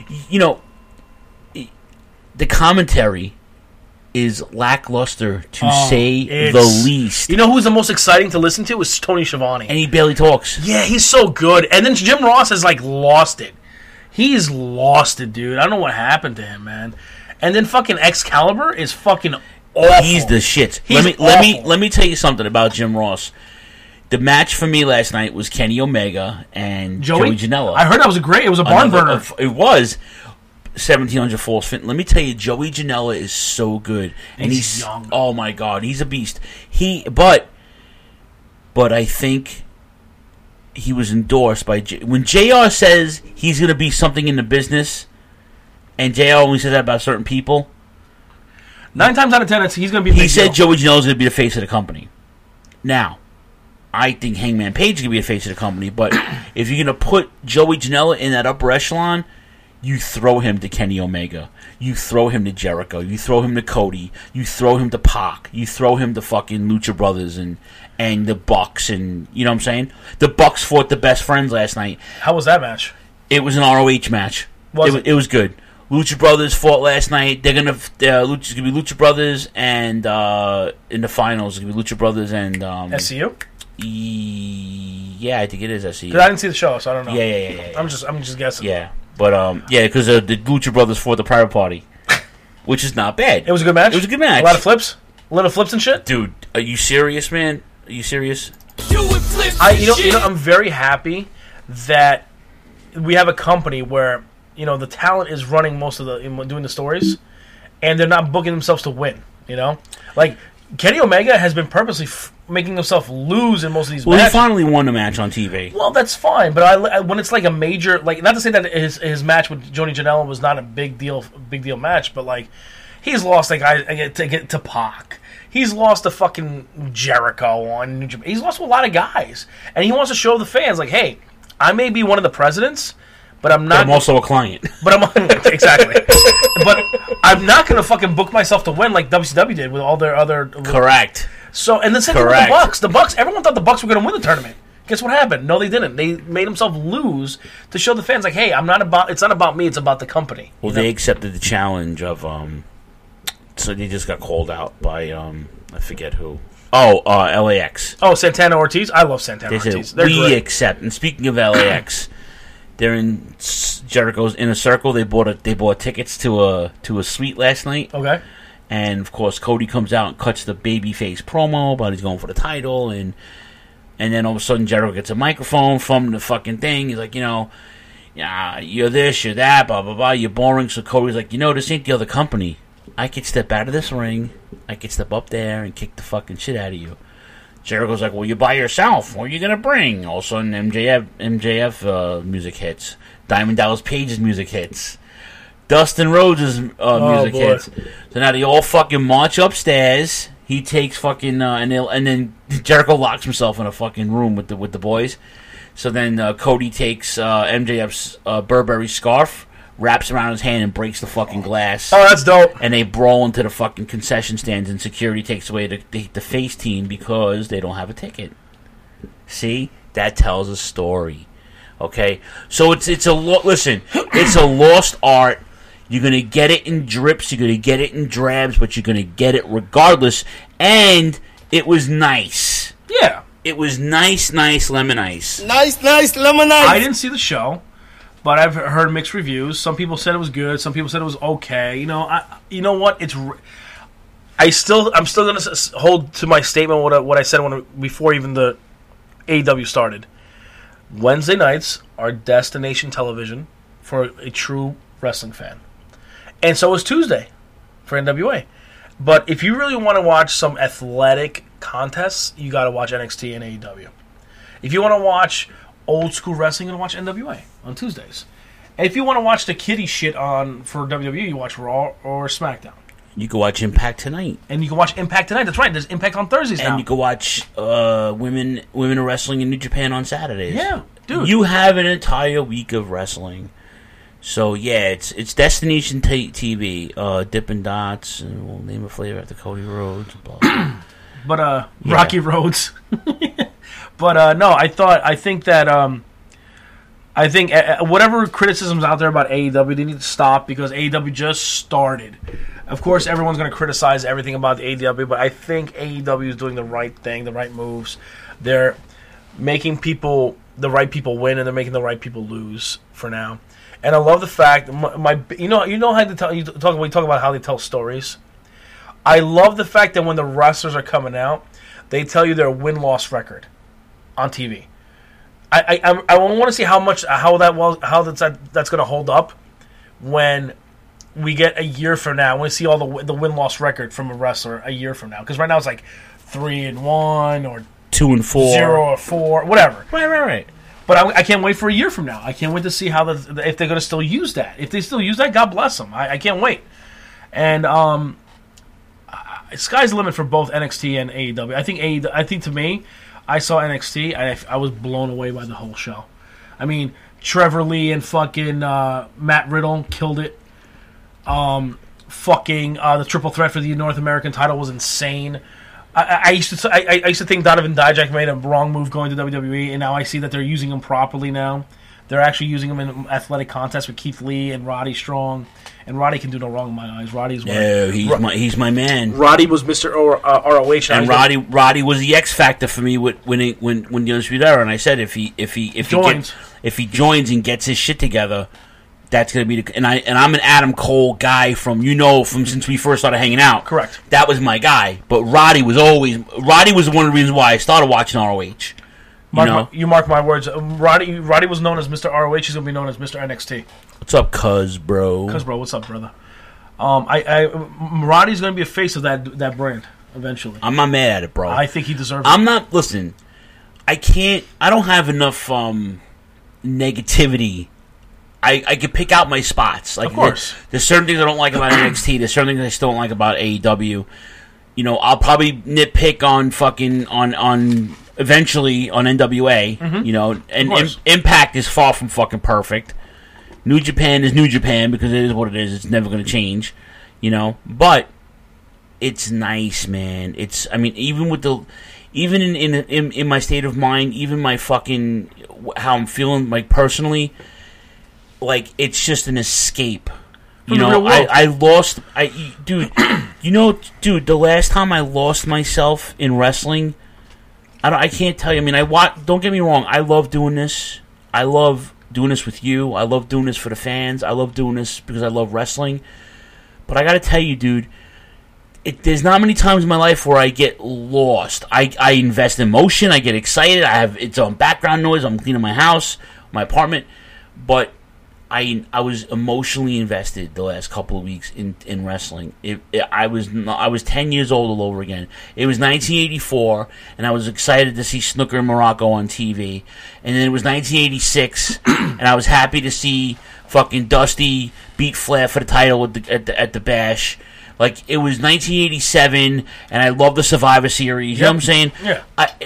the commentary is lackluster, to say the least. You know who's the most exciting to listen to is Tony Schiavone. And he barely talks. Yeah, he's so good. And then Jim Ross has, lost it. He's lost it, dude. I don't know what happened to him, man. And then fucking Excalibur is fucking awful. He's the shit. Let me tell you something about Jim Ross. The match for me last night was Kenny Omega and Joey Janela. I heard that was it was a barn burner. It was 1700 Falls Fin. Let me tell you, Joey Janela is so good, and he's young. Oh my god, he's a beast. But I think he was endorsed by when JR says he's going to be something in the business, and JR only says that about certain people. 9 times out of 10, he's going to be. He said Joey Janela is going to be the face of the company. Now, I think Hangman Page is going to be the face of the company, but if you're going to put Joey Janela in that upper echelon, you throw him to Kenny Omega. You throw him to Jericho. You throw him to Cody. You throw him to Pac. You throw him to fucking Lucha Brothers and the Bucks, and you know what I'm saying? The Bucks fought the Best Friends last night. How was that match? It was an ROH match. It was good. Lucha Brothers fought last night. It's gonna be Lucha Brothers, and in the finals, it's gonna be Lucha Brothers and SCU. Yeah, I think it is SCU. Because I didn't see the show, so I don't know. Yeah. I'm just guessing. Yeah, but because the Lucha Brothers fought the Private Party, which is not bad. It was a good match. It was a good match. A lot of flips and shit. Dude, are you serious, man? Are you serious? I'm very happy that we have a company where the talent is running most of doing the stories, and they're not booking themselves to win. Kenny Omega has been purposely making himself lose in most of these Well, matches. he finally won the match on TV. Well, that's fine, but I when it's like a major, like, not to say that his match with Johnny Janela was not a big deal match, but like he's lost like to get to Pac. He's lost to fucking Jericho on New Japan. He's lost to a lot of guys, and he wants to show the fans like, hey, I may be one of the presidents, but I'm not. But I'm also a client. But I'm exactly. But I'm not going to fucking book myself to win like WCW did with all their other. Correct. So, and the same thing with the Bucks. The Bucks. Everyone thought the Bucks were going to win the tournament. Guess what happened? No, they didn't. They made themselves lose to show the fans like, hey, I'm not about. It's not about me. It's about the company. Well, they accepted the challenge of. So they just got called out by I forget who. Oh, LAX. Oh, Santana Ortiz. I love Santana They Ortiz. said They're we great. accept. And speaking of LAX, they're in Jericho's Inner Circle. They bought tickets to a suite last night. Okay. And of course, Cody comes out and cuts the babyface promo about he's going for the title, and then all of a sudden Jericho gets a microphone from the fucking thing. He's like, yeah, you're this, you're that, blah blah blah. You're boring. So Cody's like, this ain't the other company. I could step out of this ring. I could step up there and kick the fucking shit out of you. Jericho's like, well, you're by yourself. What are you going to bring? All of a sudden, MJF music hits. Diamond Dallas Page's music hits. Dustin Rhodes' music hits. So now they all fucking march upstairs. He takes fucking... and then Jericho locks himself in a fucking room with the boys. So then Cody takes MJF's Burberry scarf, wraps around his hand and breaks the fucking glass. Oh, that's dope. And they brawl into the fucking concession stands, and security takes away the face team because they don't have a ticket. See? That tells a story. Okay? So it's a listen, it's a lost art. You're going to get it in drips, you're going to get it in drabs, but you're going to get it regardless. And it was nice. Yeah. It was nice lemon ice. Nice lemon ice. I didn't see the show, but I've heard mixed reviews. Some people said it was good. Some people said it was okay. You know what? I'm still going to hold to my statement what I said before even the AEW started. Wednesday nights are destination television for a true wrestling fan, and so is Tuesday for NWA. But if you really want to watch some athletic contests, you got to watch NXT and AEW. If you want to watch old school wrestling, you want to watch NWA on Tuesdays. And if you want to watch the kiddie shit for WWE, you watch Raw or SmackDown. You can watch Impact tonight. And you can watch Impact tonight. That's right. There's Impact on Thursdays now. And you can watch women wrestling in New Japan on Saturdays. Yeah, dude. You have an entire week of wrestling. So yeah, it's Destination TV. Dippin' Dots, and we'll name a flavor after Cody Rhodes. But Yeah. Rocky Roads. But no, I think that whatever criticisms out there about AEW, they need to stop because AEW just started. Of course, everyone's going to criticize everything about the AEW, but I think AEW is doing the right thing, the right moves. They're making the right people win, and they're making the right people lose for now. And I love the fact you know how you talk about how they tell stories. I love the fact that when the wrestlers are coming out, they tell you their win-loss record on TV. I want to see how that's going to hold up when we get a year from now. When we see all the win-loss record from a wrestler a year from now, because right now it's like 3-1 or 2-4, 0-4, whatever. Right. But I can't wait for a year from now. I can't wait to see if they're going to still use that. If they still use that, God bless them. I can't wait. And sky's the limit for both NXT and AEW. I think to me, I saw NXT and I was blown away by the whole show. I mean, Trevor Lee and fucking Matt Riddle killed it. The triple threat for the North American title was insane. I used to think Donovan Dijak made a wrong move going to WWE, and now I see that they're using him properly now. They're actually using him in athletic contests with Keith Lee and Roddy Strong, and Roddy can do no wrong in my eyes. Roddy's he's my man. Roddy was Mr. ROH, and Roddy was the X factor for me when the Undisputed Era. And I said if he joins and gets his shit together, that's going to be and I'm an Adam Cole guy from since we first started hanging out. Correct. That was my guy. But Roddy was one of the reasons why I started watching ROH. You mark my words. Roddy was known as Mr. ROH. He's going to be known as Mr. NXT. What's up, Cuz bro? What's up, brother? Roddy's going to be a face of that brand. eventually. I'm not mad at it, bro. I think he deserves I'm not... Listen, I don't have enough negativity. I can pick out my spots. Like, of course. There's certain things I don't like about NXT. There's certain things I still don't like about AEW. You know, I'll probably nitpick on fucking... on eventually on NWA. Mhm. You know, and Impact is far from fucking perfect. New Japan is New Japan because it is what it is. It's never going to change. You know? But... it's nice, man. It's, I mean, even in my state of mind, even my fucking, how I'm feeling, like, personally, like, it's just an escape. You know, dude, the last time I lost myself in wrestling, I can't tell you. I mean, don't get me wrong, I love doing this. I love doing this with you. I love doing this for the fans. I love doing this because I love wrestling. But I gotta tell you, dude, there's not many times in my life where I get lost. I invest in motion. I get excited. It's on background noise. I'm cleaning my house, my apartment. But I was emotionally invested the last couple of weeks in wrestling. I was 10 years old all over again. It was 1984, and I was excited to see Snooker and Morocco on TV. And then it was 1986, and I was happy to see fucking Dusty beat Flair for the title at the Bash. Like, it was 1987, and I love the Survivor Series. You know what I'm saying? Yeah.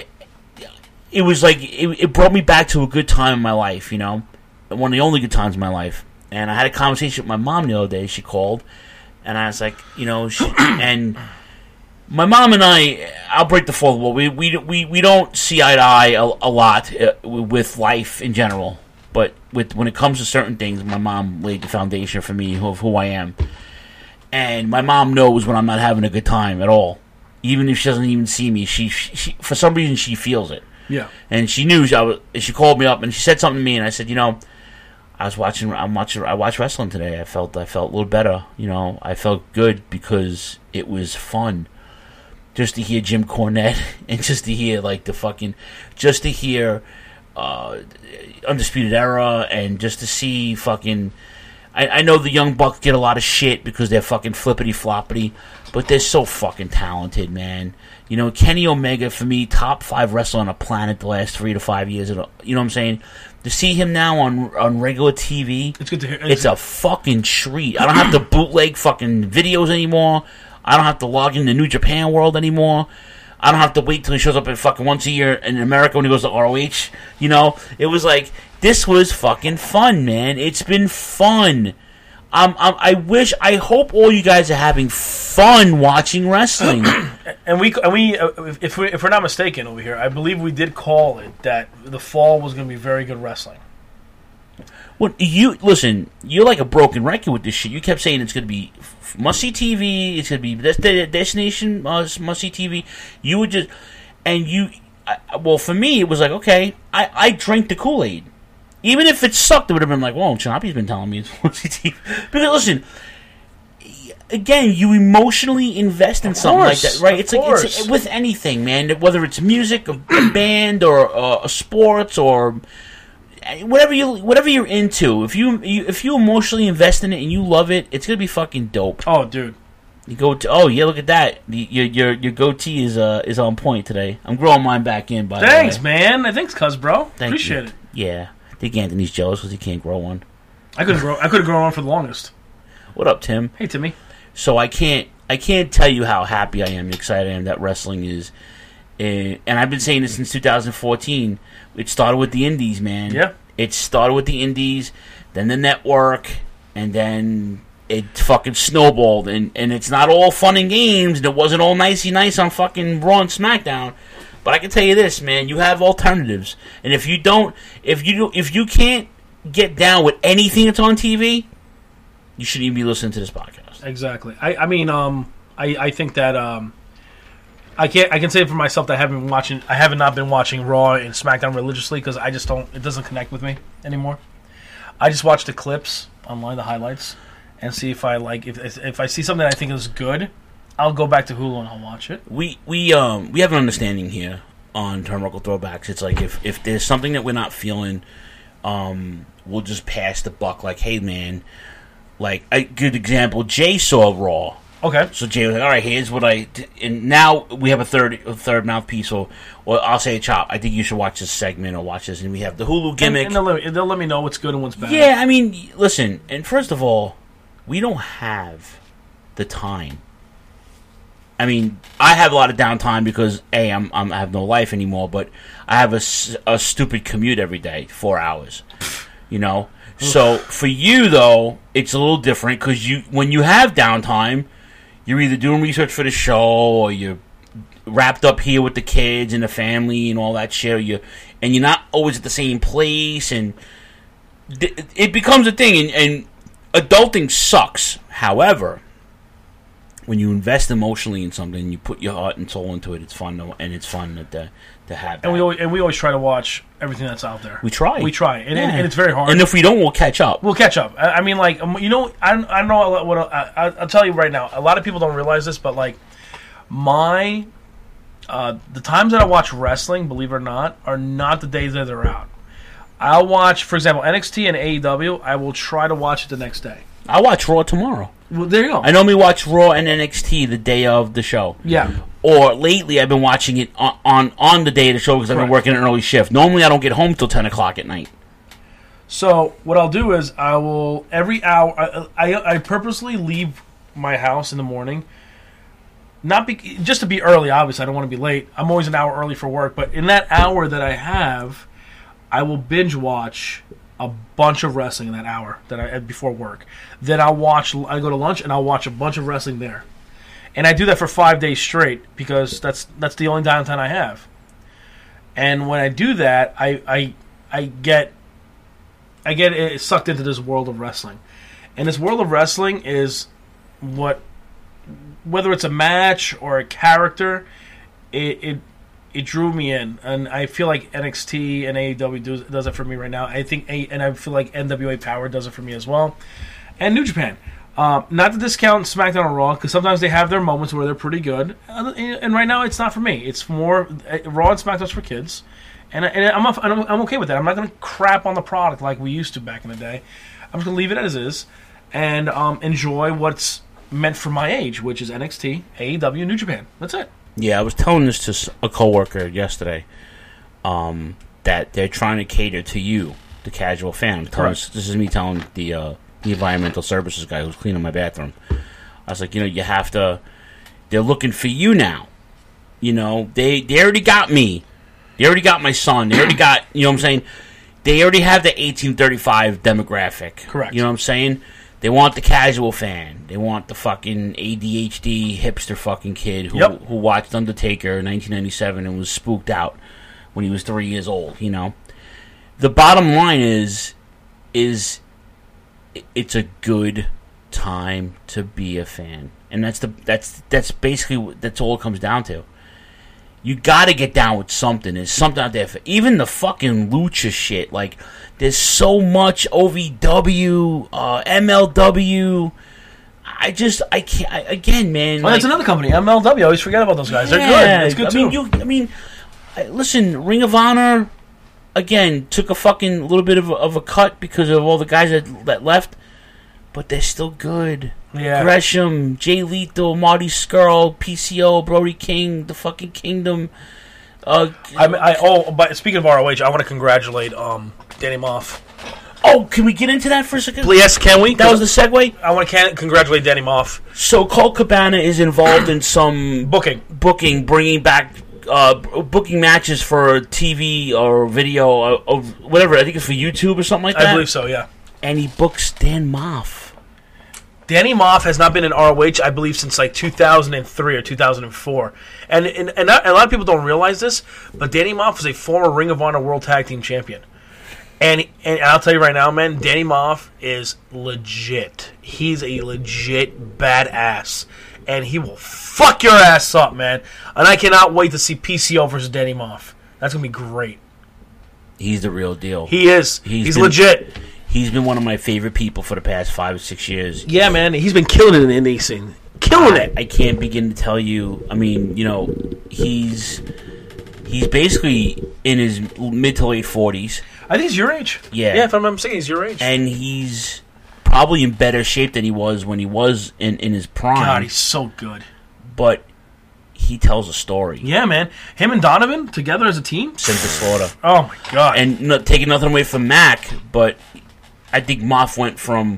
It was like, it brought me back to a good time in my life, you know? One of the only good times in my life. And I had a conversation with my mom the other day. She called, and I was like, you know, and my mom and I'll break the fourth wall. We don't see eye to eye a lot with life in general. But when it comes to certain things, my mom laid the foundation for me of who I am. And my mom knows when I'm not having a good time at all. Even if she doesn't even see me, she for some reason she feels it. Yeah. And she knew she called me up and she said something to me, and I said, you know, I watched wrestling today. I felt a little better. You know, I felt good because it was fun. Just to hear Jim Cornette and just to hear Undisputed Era and just to see fucking. I know the Young Bucks get a lot of shit because they're fucking flippity-floppity, but they're so fucking talented, man. You know, Kenny Omega, for me, top 5 wrestler on the planet the last 3 to 5 years. You know what I'm saying? To see him now on regular TV, it's good to hear. It's a fucking treat. I don't have to bootleg fucking videos anymore. I don't have to log in the New Japan World anymore. I don't have to wait till he shows up at fucking once a year in America when he goes to ROH. You know, it was like, this was fucking fun, man. It's been fun. I hope all you guys are having fun watching wrestling. And if we're not mistaken over here, I believe we did call it that the fall was going to be very good wrestling. Well, listen, you're like a broken record with this shit. You kept saying it's going to be must-see TV. It's going to be destination must-see TV. You would just, and you, well, for me, it was like, okay, I drank the Kool-Aid. Even if it sucked, it would have been like, well, Choppy's been telling me it's must-see TV. Because listen, again, you emotionally invest in something like that, right? It's like it's with anything, man. Whether it's music, a band, or sports, or whatever you're into. If you emotionally invest in it and you love it, it's gonna be fucking dope. Oh, dude. You go to, oh yeah, look at that. Your goatee is on point today. I'm growing mine back in. By Thanks, the way. man. Thanks, cuz, bro. Appreciate you. it. Yeah, I think Anthony's jealous because he can't grow one. I could have grown one for the longest. What up, Tim? Hey, Timmy. So I can't tell you how happy I am, excited I am that wrestling is, and I've been saying this since 2014. It started with the indies, man. Yeah. It started with the indies, then the network, and then it fucking snowballed. And it's not all fun and games, and it wasn't all nicey nice on fucking Raw and SmackDown. But I can tell you this, man, you have alternatives. And if you can't get down with anything that's on TV, you shouldn't even be listening to this podcast. Exactly. I think that I can say for myself that I have not been watching Raw and SmackDown religiously because I just don't. It doesn't connect with me anymore. I just watch the clips online, the highlights, and see if I like if I see something that I think is good, I'll go back to Hulu and I'll watch it. We have an understanding here on Turnbuckle Throwbacks. It's like if there's something that we're not feeling, we'll just pass the buck. Like, hey man, like a good example, Jay saw Raw. Okay. So Jay was like, all right, here's what and now we have a third mouthpiece, or I'll say, Chop, I think you should watch this segment or watch this, and we have the Hulu gimmick. And they'll let me know what's good and what's bad. Yeah, I mean, listen, and first of all, we don't have the time. I mean, I have a lot of downtime because, A, I have no life anymore, but I have a stupid commute every day, 4 hours, you know? So, for you, though, it's a little different because when you have downtime, you're either doing research for the show or you're wrapped up here with the kids and the family and all that shit, and you're not always at the same place, and it becomes a thing, and adulting sucks. However, when you invest emotionally in something, you put your heart and soul into it. It's fun, and it's fun to have. And we always try to watch everything that's out there. We try, and it's very hard. And if we don't, we'll catch up. I mean, like, you know, I don't know what I'll tell you right now. A lot of people don't realize this, but like the times that I watch wrestling, believe it or not, are not the days that they're out. I'll watch, for example, NXT and AEW. I will try to watch it the next day. I'll watch Raw tomorrow. Well, there you go. I normally watch Raw and NXT the day of the show. Yeah. Or lately, I've been watching it on the day of the show because I've been working an early shift. Normally, I don't get home till 10 o'clock at night. So what I'll do is I will every hour. I purposely leave my house in the morning. Just to be early. Obviously, I don't want to be late. I'm always an hour early for work, but in that hour that I have, I will binge watch a bunch of wrestling in that hour before work. Then I go to lunch and I'll watch a bunch of wrestling there. And I do that for 5 days straight because that's the only downtime I have. And when I do that, I get sucked into this world of wrestling. And this world of wrestling is whether it's a match or a character, it drew me in, and I feel like NXT and AEW does it for me right now. I feel like NWA Power does it for me as well, and New Japan. Not to discount SmackDown and Raw, because sometimes they have their moments where they're pretty good, and right now it's not for me. It's more Raw and SmackDown's for kids, and I'm okay with that. I'm not going to crap on the product like we used to back in the day. I'm just going to leave it as is, and enjoy what's meant for my age, which is NXT, AEW, New Japan. That's it. Yeah, I was telling this to a coworker yesterday, that they're trying to cater to you, the casual fan. This is me telling the environmental services guy who's cleaning my bathroom. I was like, you have to. They're looking for you now. They already got me. They already got my son. They already got. You know what I'm saying? They already have the 1835 demographic. Correct. You know what I'm saying? They want the casual fan. They want the fucking ADHD hipster fucking kid who watched Undertaker in 1997 and was spooked out when he was 3 years old, The bottom line is it's a good time to be a fan. And that's basically that's all it comes down to. You got to get down with something. There's something out there for even the fucking lucha shit. Like, there's so much OVW, MLW. I can't. Again, man. Well, that's another company, MLW. I always forget about those guys. They're good. It's good too. Listen, Ring of Honor again took a fucking little bit of a cut because of all the guys that left, but they're still good. Yeah. Gresham, Jay Lethal, Marty Scurll, PCO, Brody King, the fucking Kingdom. But speaking of ROH, I want to congratulate Danny Moff. Oh, can we get into that for a second? Yes, can we? That was the segue? I want to congratulate Danny Moff. So Colt Cabana is involved in some booking, bringing back booking matches for TV or video or whatever. I think it's for YouTube or something like that. I believe so, yeah. And he books Dan Moff. Danny Moff has not been in ROH, I believe, since like 2003 or 2004. And a lot of people don't realize this, but Danny Moff was a former Ring of Honor World Tag Team Champion. And I'll tell you right now, man, Danny Moff is legit. He's a legit badass. And he will fuck your ass up, man. And I cannot wait to see PCO versus Danny Moff. That's going to be great. He's the real deal. He is. He's legit. He's been one of my favorite people for the past 5 or 6 years. Yeah, man. He's been killing it in the indie scene. Killing it. I can't begin to tell you. I mean, he's basically in his mid to late 40s. I think he's your age. Yeah. Yeah, if I'm saying he's your age. And he's probably in better shape than he was when he was in his prime. God, he's so good. But he tells a story. Yeah, man. Him and Donovan together as a team. Sent to slaughter. Oh my God. And taking nothing away from Mac, but I think Moff went from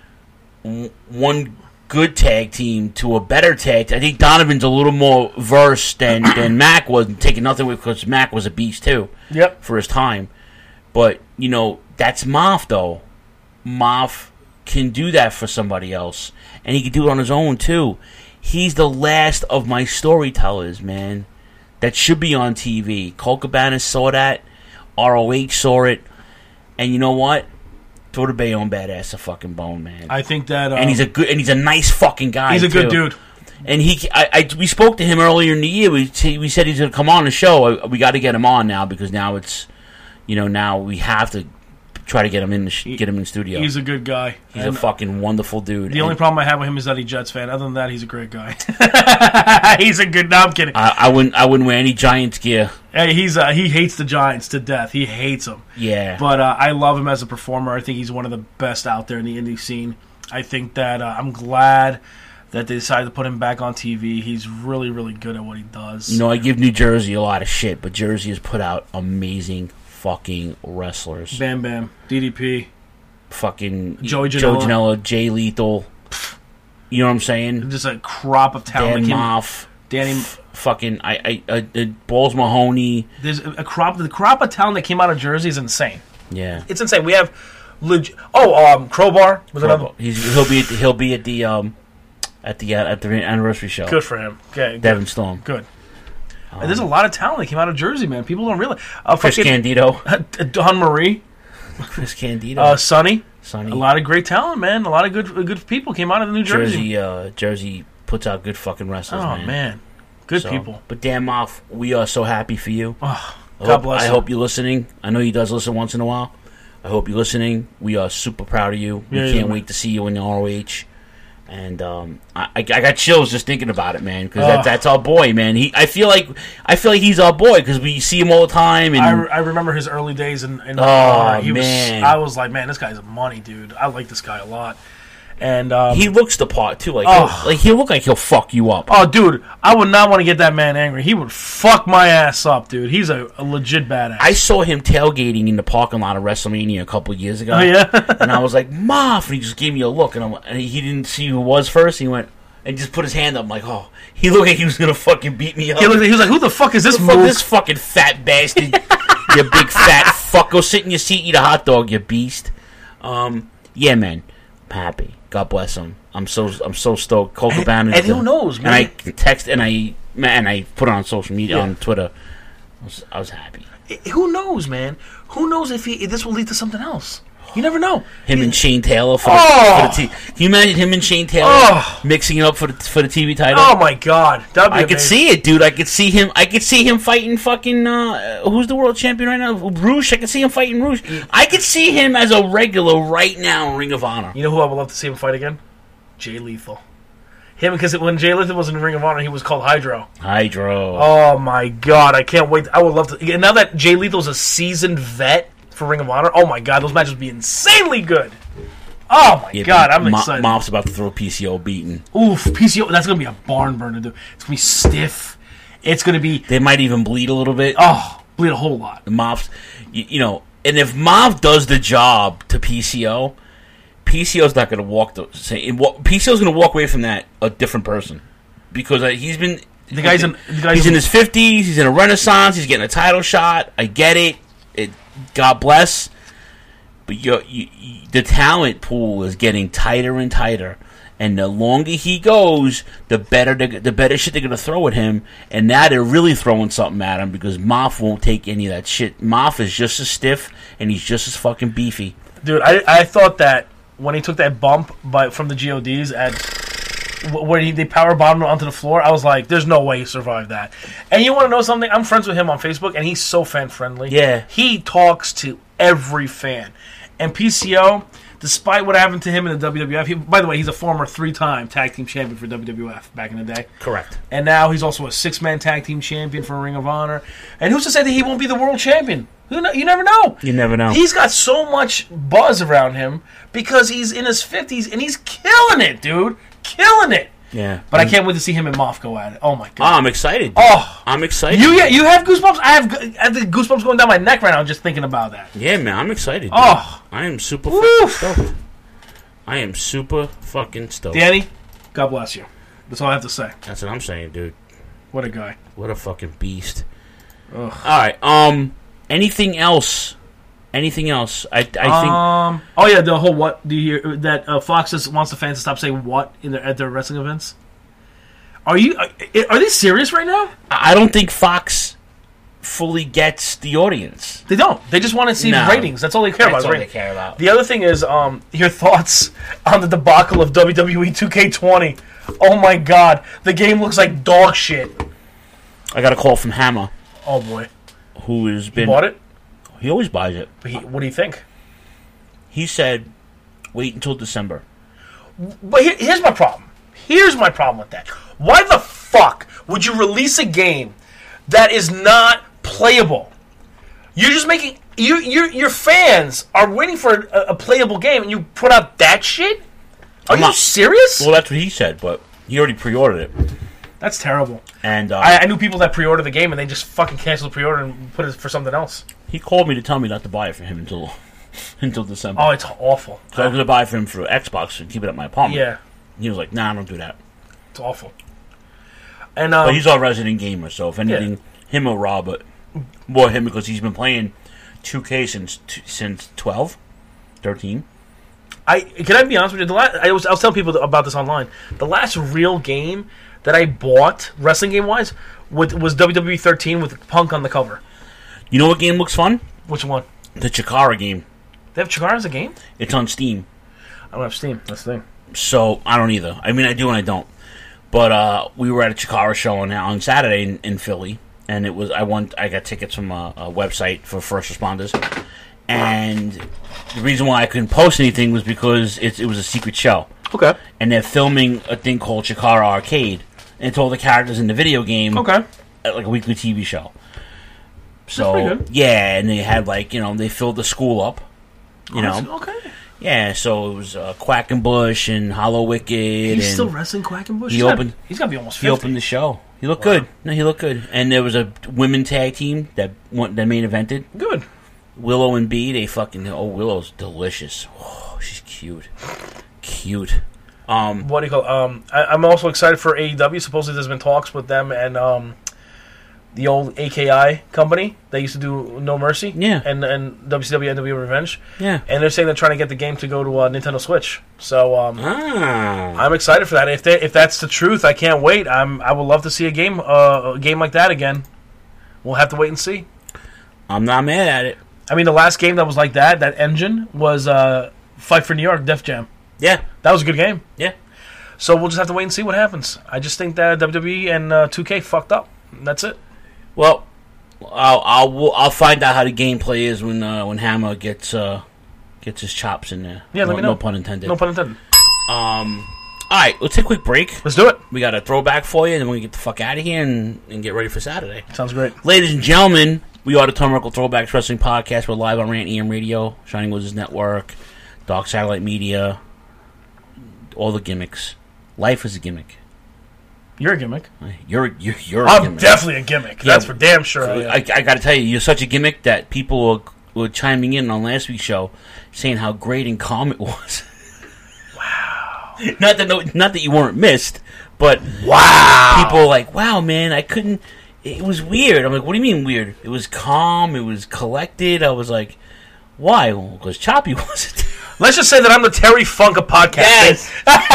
one good tag team to a better tag. I think Donovan's a little more versed than Mac was, taking nothing away because Mac was a beast too. Yep. For his time. But, that's Moff though. Moff can do that for somebody else. And he can do it on his own too. He's the last of my storytellers, man. That should be on TV. Colt Cabana saw that. ROH saw it. And you know what? Throw the Bayonne badass a fucking bone, man. I think that, and he's a nice fucking guy. He's a good dude. And we spoke to him earlier in the year. We said he's gonna come on the show. We got to get him on now because now it's, now we have to try to get him in the studio. He's a good guy. He's a fucking wonderful dude. The only problem I have with him is that he's a Jets fan. Other than that, he's a great guy. He's a good. No, I'm kidding. I wouldn't wear any Giants gear. Hey, he hates the Giants to death. He hates them. Yeah. But I love him as a performer. I think he's one of the best out there in the indie scene. I think that I'm glad that they decided to put him back on TV. He's really, really good at what he does. I give New Jersey a lot of shit, but Jersey has put out amazing fucking wrestlers. Bam Bam, DDP, fucking Joey Janela, Jay Lethal. You know what I'm saying? Just a crop of talent. Dan Moff, Danny, fucking Balls Mahoney. There's the crop of talent that came out of Jersey is insane. Yeah, it's insane. We have Crowbar was another. He'll be at the anniversary show. Good for him. Okay, Devin Storm. Good. There's a lot of talent that came out of Jersey, man. People don't realize. Chris Candido. Don Marie. Chris Candido. Sonny. A lot of great talent, man. A lot of good people came out of New Jersey. Jersey puts out good fucking wrestlers, man. Oh, man. Good people. But Dan Moff, we are so happy for you. Oh, God bless you. I hope you're listening. I know he does listen once in a while. I hope you're listening. We are super proud of you. We can't wait to see you in the ROH. And I got chills just thinking about it, man, because that's our boy, man. I feel like he's our boy because we see him all the time. And I remember his early days in man. I was like, man, this guy's money, dude. I like this guy a lot. And he looks the part too. He'll look like he'll fuck you up. Oh, dude, I would not want to get that man angry. He would fuck my ass up, dude. He's a legit badass. I saw him tailgating in the parking lot of WrestleMania a couple of years ago. Oh yeah, and I was like, Moff, and he just gave me a look, and he didn't see who was first. He went and just put his hand up. I'm like, oh, he looked like he was gonna fucking beat me up. He was like, who the fuck is this? This fucking fat bastard, you big fat fuck. Go sit in your seat, eat a hot dog, you beast. Yeah, man, I'm happy. God bless him. I'm so stoked. Colt Cabana. And who knows, man? And I text and I put it on social media on Twitter. I was happy. Who knows, man? Who knows if this will lead to something else? You never know. Him and Shane Taylor for the TV. Can you imagine him and Shane Taylor mixing it up for the TV title? Oh my God, I could see it, dude. I could see him fighting fucking who's the world champion right now? Roosh. I could see him fighting Roosh. I could see him as a regular right now in Ring of Honor. You know who I would love to see him fight again? Jay Lethal. Him, because when Jay Lethal was in Ring of Honor, he was called Hydro. Oh my God, I can't wait. I would love to. Now that Jay Lethal's a seasoned vet for Ring of Honor, oh my God, those matches would be insanely good. Oh my God, I'm excited. Moff's about to throw a PCO beating. Oof, PCO, that's going to be a barn burner, dude. It's going to be stiff. It's going to be... They might even bleed a little bit. Oh, bleed a whole lot. Moff's, and if Moff does the job to PCO's not going to walk PCO's going to walk away from that a different person. Because he's been... He's in his 50s, he's in a renaissance, he's getting a title shot, I get it. God bless, but the talent pool is getting tighter and tighter, and the longer he goes, the better shit they're gonna throw at him. And now they're really throwing something at him because Moff won't take any of that shit. Moff is just as stiff and he's just as fucking beefy. Dude, I thought that when he took that bump from the GODs where they power bottomed onto the floor, I was like, there's no way he survived that. And you want to know something? I'm friends with him on Facebook, and he's so fan-friendly. Yeah. He talks to every fan. And PCO, despite what happened to him in the WWF, by the way, he's a former 3-time tag team champion for WWF back in the day. Correct. And now he's also a 6-man tag team champion for Ring of Honor. And who's to say that he won't be the world champion? You never know. You never know. He's got so much buzz around him because he's in his 50s and he's killing it, dude. Killing it. Yeah. But I can't wait to see him and Moff go at it. Oh, my God. Oh, I'm excited. Dude. Oh. I'm excited. You have goosebumps? I have the goosebumps going down my neck right now just thinking about that. Yeah, man. I'm excited. Dude. Oh. I am super fucking stoked. I am super fucking stoked. Danny, God bless you. That's all I have to say. That's what I'm saying, dude. What a guy. What a fucking beast. Ugh. All right. Anything else? Anything else? I think. Oh yeah, the whole what do you hear that Fox wants the fans to stop saying what at their wrestling events? Are they serious right now? I don't think Fox fully gets the audience. They don't. They just want to see ratings. That's all they care about. That's all they care about. The other thing is your thoughts on the debacle of WWE 2K20. Oh my God, the game looks like dog shit. I got a call from Hammer. Oh boy. Who has been... He bought it? He always buys it. But what do you think? He said, wait until December. But here's my problem. Here's my problem with that. Why the fuck would you release a game that is not playable? You're just making... Your fans are waiting for a playable game and you put out that shit? Are you serious? Well, that's what he said, but he already pre-ordered it. That's terrible. And I knew people that pre-ordered the game and they just fucking canceled the pre-order and put it for something else. He called me to tell me not to buy it for him until December. Oh, it's awful. So I was going to buy it for him for Xbox and keep it at my apartment. Yeah. He was like, nah, don't do that. It's awful. And but he's our resident gamer, so if anything, him or Rob, but more him because he's been playing 2K since 12, 13. Can I be honest with you? I was telling people about this online. The last real game that I bought, wrestling game-wise, was WWE 13 with Punk on the cover. You know what game looks fun? Which one? The Chikara game. They have Chikara as a game? It's on Steam. I don't have Steam. That's the thing. So, I don't either. I mean, I do and I don't. But we were at a Chikara show on Saturday in Philly, and it was I got tickets from a website for first responders, and the reason why I couldn't post anything was because it was a secret show. Okay. And they're filming a thing called Chikara Arcade, and it's all the characters in the video game. Okay. Like a weekly TV show. So yeah, and they had they filled the school up. You know. Okay. Yeah, so it was Quackenbush and Hollow Wicked. He's still wrestling Quackenbush? He's got to be almost 50. He opened the show. He looked good. No, he looked good. And there was a women tag team that main evented. Good. Willow and B, Willow's delicious. Oh, she's cute. Cute. What do you call I'm also excited for AEW. Supposedly there's been talks with them and the old AKI company. They used to do No Mercy. Yeah. And WCW NWA Revenge. Yeah. And they're saying they're trying to get the game to go to Nintendo Switch. So I'm excited for that. If that's the truth, I can't wait. I would love to see a game like that again. We'll have to wait and see. I'm not mad at it. I mean, the last game that was like that engine was Fight for New York, Def Jam. Yeah. That was a good game. Yeah. So we'll just have to wait and see what happens. I just think that WWE and 2K fucked up. That's it. Well, I'll find out how the gameplay is when Hammer gets his chops in there. Yeah, let me know. No pun intended. No pun intended. All right, let's take a quick break. Let's do it. We got a throwback for you, and then we're going to get the fuck out of here and get ready for Saturday. Sounds great. Ladies and gentlemen, we are the Turnbuckle Throwbacks Wrestling Podcast. We're live on Rant EM Radio, Shining Wizards Network, Dark Satellite Media, all the gimmicks. Life is a gimmick. You're a gimmick. You're a gimmick. I'm definitely a gimmick. Yeah, that's for damn sure. I got to tell you, you're such a gimmick that people were chiming in on last week's show saying how great and calm it was. Wow. Not that you weren't missed, but wow. People were like, wow, man, I couldn't. It was weird. I'm like, what do you mean weird? It was calm. It was collected. I was like, why? Well, because Choppy wasn't. Let's just say that I'm the Terry Funk of podcasting.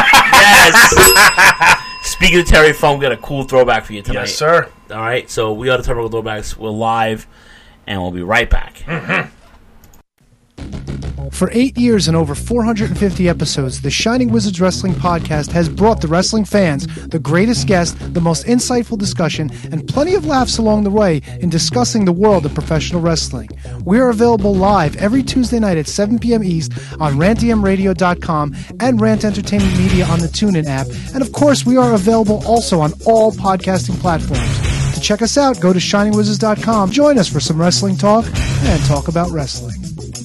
Yes. Speaking of Terry Funk, we got a cool throwback for you tonight. Yes, sir. All right, so we are the Turnbuckle Throwbacks. We're live, and we'll be right back. Mm-hmm. For 8 years and over 450 episodes, the Shining Wizards Wrestling Podcast has brought the wrestling fans the greatest guests, the most insightful discussion, and plenty of laughs along the way in discussing the world of professional wrestling. We are available live every Tuesday night at 7 p.m. East on rantemradio.com and Rant Entertainment Media on the TuneIn app. And of course, we are available also on all podcasting platforms. To check us out, go to shiningwizards.com. Join us for some wrestling talk and talk about wrestling.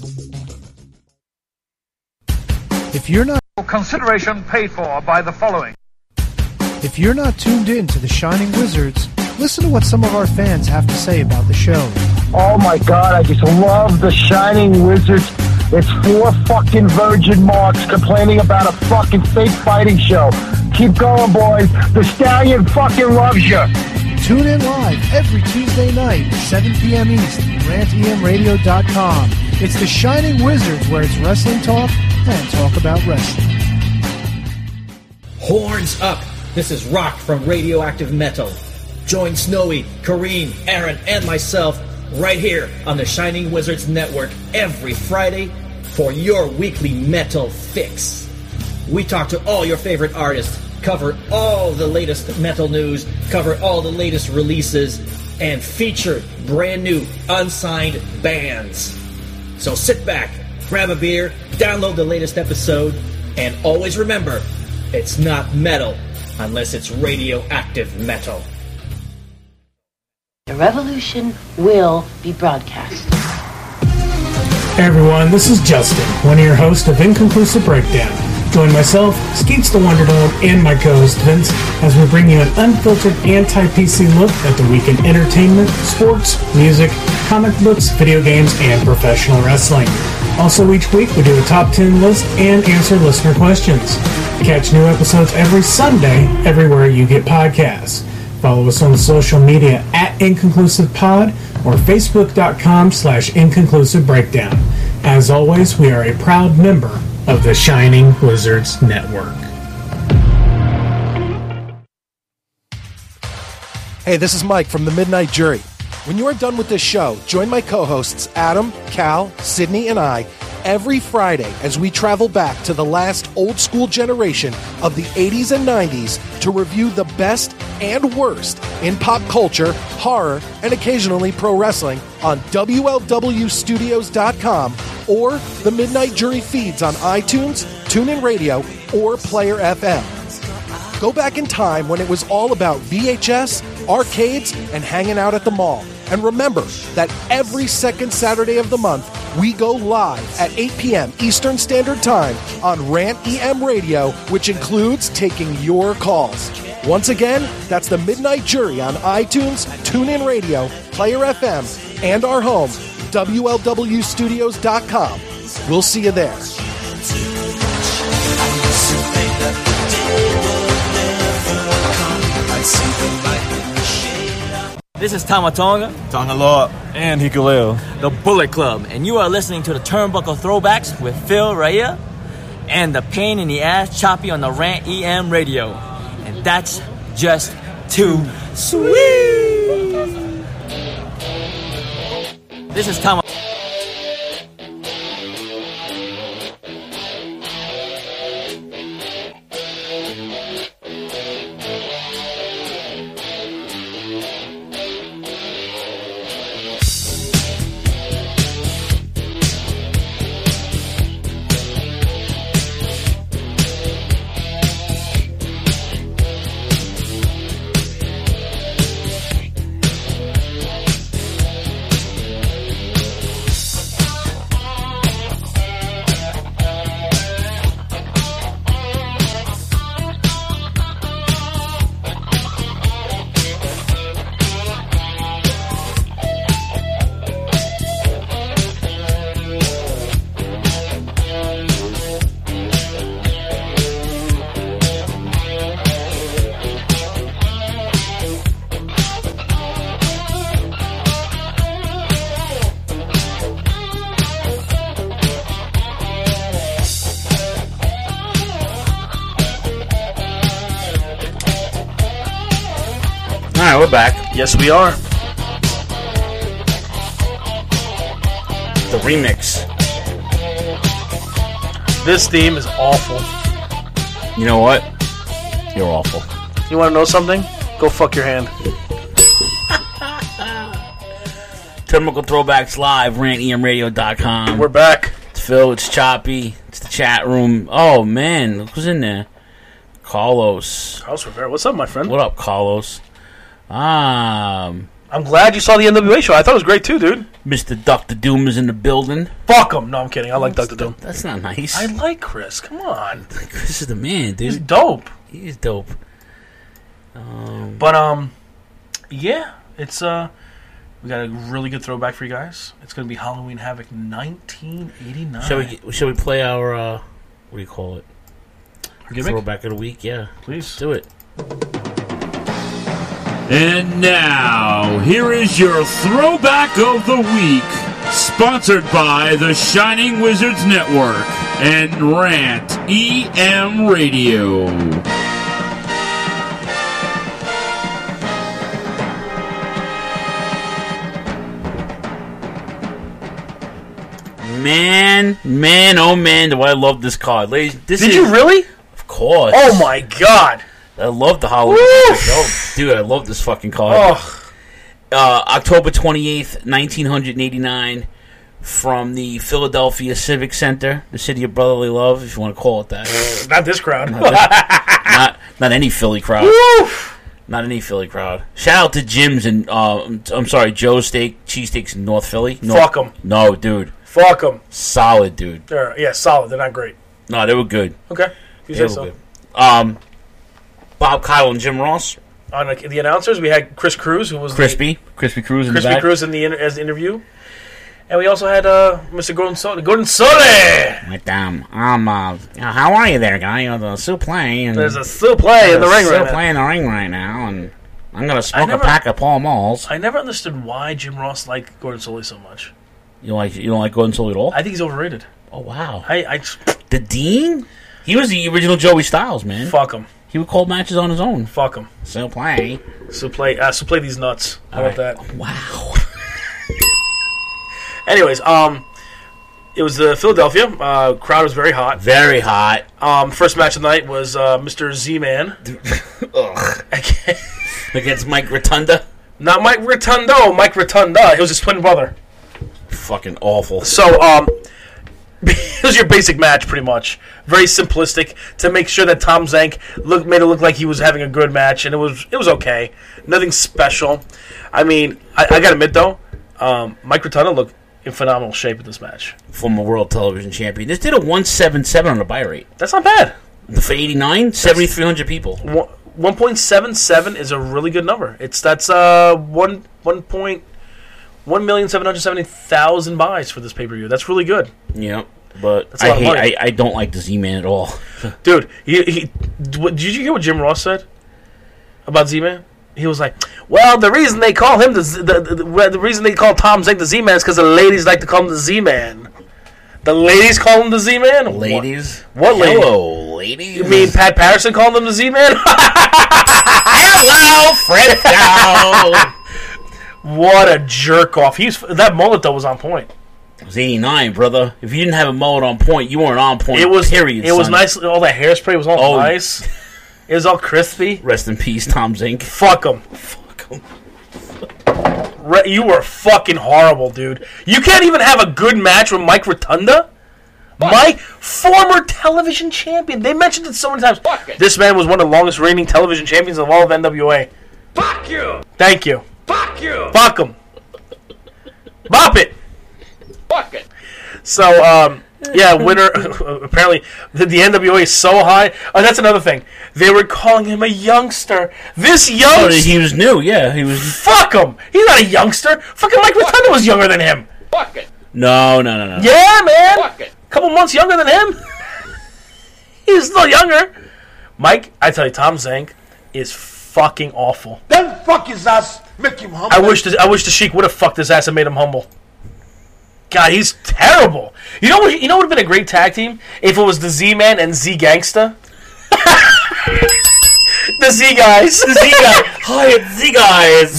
If you're not Consideration paid for by the following. If you're not tuned in to the Shining Wizards, listen to what some of our fans have to say about the show. Oh my God, I just love the Shining Wizards. It's 4 fucking virgin marks complaining about a fucking fake fighting show. Keep going, boys. The Stallion fucking loves you. Tune in live every Tuesday night, 7 p.m. East, rantemradio.com. It's the Shining Wizards, where it's wrestling talk and talk about wrestling. Horns up! This is Rock from Radioactive Metal. Join Snowy, Kareem, Aaron, and myself right here on the Shining Wizards Network every Friday for your weekly metal fix. We talk to all your favorite artists, cover all the latest metal news, cover all the latest releases, and feature brand new unsigned bands. So sit back, grab a beer, download the latest episode, and always remember, it's not metal unless it's radioactive metal. The revolution will be broadcast. Hey everyone, this is Justin, one of your hosts of Inconclusive Breakdown. Join myself, Skeets the Wonder Dog, and my co-host Vince as we bring you an unfiltered anti-PC look at the week in entertainment, sports, music, comic books, video games, and professional wrestling. Also, each week we do a top 10 list and answer listener questions. Catch new episodes every Sunday everywhere you get podcasts. Follow us on the social media at InconclusivePod or Facebook.com/InconclusiveBreakdown. As always, we are a proud member of the Shining Wizards Network. Hey, this is Mike from the Midnight Jury. When you are done with this show, join my co-hosts Adam, Cal, Sydney, and I every Friday as we travel back to the last old-school generation of the 80s and 90s to review the best and worst in pop culture, horror, and occasionally pro wrestling on WLWstudios.com or the Midnight Jury feeds on iTunes, TuneIn Radio, or Player FM. Go back in time when it was all about VHS, arcades, and hanging out at the mall. And remember that every second Saturday of the month, we go live at 8 p.m. Eastern Standard Time on Rant EM Radio, which includes taking your calls. Once again, that's the Midnight Jury on iTunes, TuneIn Radio, Player FM, and our home, WLWstudios.com. We'll see you there. This is Tamatonga, Tongaloa, and Hikuleo, the Bullet Club, and you are listening to the Turnbuckle Throwbacks with Phil Raya and the Pain in the Ass Choppy on the Rant EM Radio. And that's just too sweet. This is Tom. Alright, we're back. Yes, we are. The remix. This theme is awful. You know what? You're awful. You want to know something? Go fuck your hand. Turnbuckle Throwbacks Live, rantemradio.com. We're back. It's Phil, it's Choppy, it's the chat room. Oh, man, look who's in there. Carlos. Carlos Rivera. What's up, my friend? What up, Carlos? I'm glad you saw the NWA show. I thought it was great, too, dude. Mr. Dr. Doom is in the building. Fuck him. No, I'm kidding. I like Dr. Doom. That's not nice. I like Chris. Come on. Chris is the man, dude. He's dope. He is dope. Yeah, it's we got a really good throwback for you guys. It's gonna be Halloween Havoc 1989. Shall we play our what do you call it? Our gimmick? Throwback of the week, yeah. Please. Let's do it. And now, here is your Throwback of the Week, sponsored by the Shining Wizards Network and Rant EM Radio. Man, oh man, do I love this card. Ladies, Did you really? Of course. Oh my god. I love the Halloween. Oh, dude, I love this fucking card. Oh. October 28th, 1989, from the Philadelphia Civic Center, the city of brotherly love, if you want to call it that. Not this crowd. Not any Philly crowd. Woof. Not any Philly crowd. Shout out to Jim's and Joe's Cheesesteaks in North Philly. Fuck them. No, dude. Fuck them. Solid, dude. Yeah, solid. They're not great. No, they were good. Okay. You say so. Good. Bob Kyle and Jim Ross. On the announcers, we had Chris Cruz, who was Crispy Cruz in the back. Crispy Cruz as the interview. And we also had Mr. Gordon Solie. Madam, how are you there, guy? The supple. There's a supple in the ring right now. Supple in the ring right now, and I'm going to smoke a pack of Pall Malls. I never understood why Jim Ross liked Gordon Solie so much. You don't like Gordon Solie at all? I think he's overrated. Oh, wow. The Dean? He was the original Joey Styles, man. Fuck him. He would call matches on his own. Fuck him. Supple these nuts. How about that? Wow. Anyways, it was Philadelphia. Crowd was very hot. Very hot. First match of the night was Mr. Z-Man. Against Mike Rotunda? Not Mike Rotundo. Mike Rotunda. It was his twin brother. Fucking awful. So, it was your basic match, pretty much. Very simplistic to make sure that Tom Zank made it look like he was having a good match, and it was okay. Nothing special. I mean, I gotta admit though, Mike Rotunda looked in phenomenal shape in this match. Former world television champion. This did a 177 on the buy rate. That's not bad. For 89, 7,300 people. 1.77 is a really good number. That's 1,770,000 buys for this pay-per-view. That's really good. Yeah, but I don't like the Z-Man at all. Dude, did you hear what Jim Ross said about Z-Man? He was like, "Well, the reason they call him the reason they call Tom Zank the Z-Man is because the ladies like to call him the Z-Man." The ladies call him the Z-Man? Ladies? What lady? Hello, ladies. You mean Pat Patterson called him the Z-Man? Hello, Fred Dow. What a jerk off. That mullet though was on point. It was 89, brother. If you didn't have a mullet on point, you weren't on point. It was period. It was nice. All that hairspray was all nice. It was all crispy. Rest in peace, Tom Zink. Fuck him. You were fucking horrible, dude. You can't even have a good match with Mike Rotunda? Mike, former television champion. They mentioned it so many times. This man was one of the longest reigning television champions of all of NWA. Fuck you! Thank you. Fuck you! Fuck him. Bop it. Fuck it. So, yeah, winner. Apparently, the NWA is so high. Oh, that's another thing. They were calling him a youngster. This youngster. Oh, he was new, yeah. He was. Fuck him. He's not a youngster. Fucking Mike Rotunda was younger than him. Fuck it. No. Yeah, man. Fuck it. Couple months younger than him. He's still younger. Mike, I tell you, Tom Zank is fucking awful. Then fuck his ass, make him humble. I wish the Sheik would have fucked his ass and made him humble. God, he's terrible. You know what would have been a great tag team? If it was the Z-Man and Z-Gangsta. The Z-Guys. The Z-Guys. Hi, it's Z-Guys.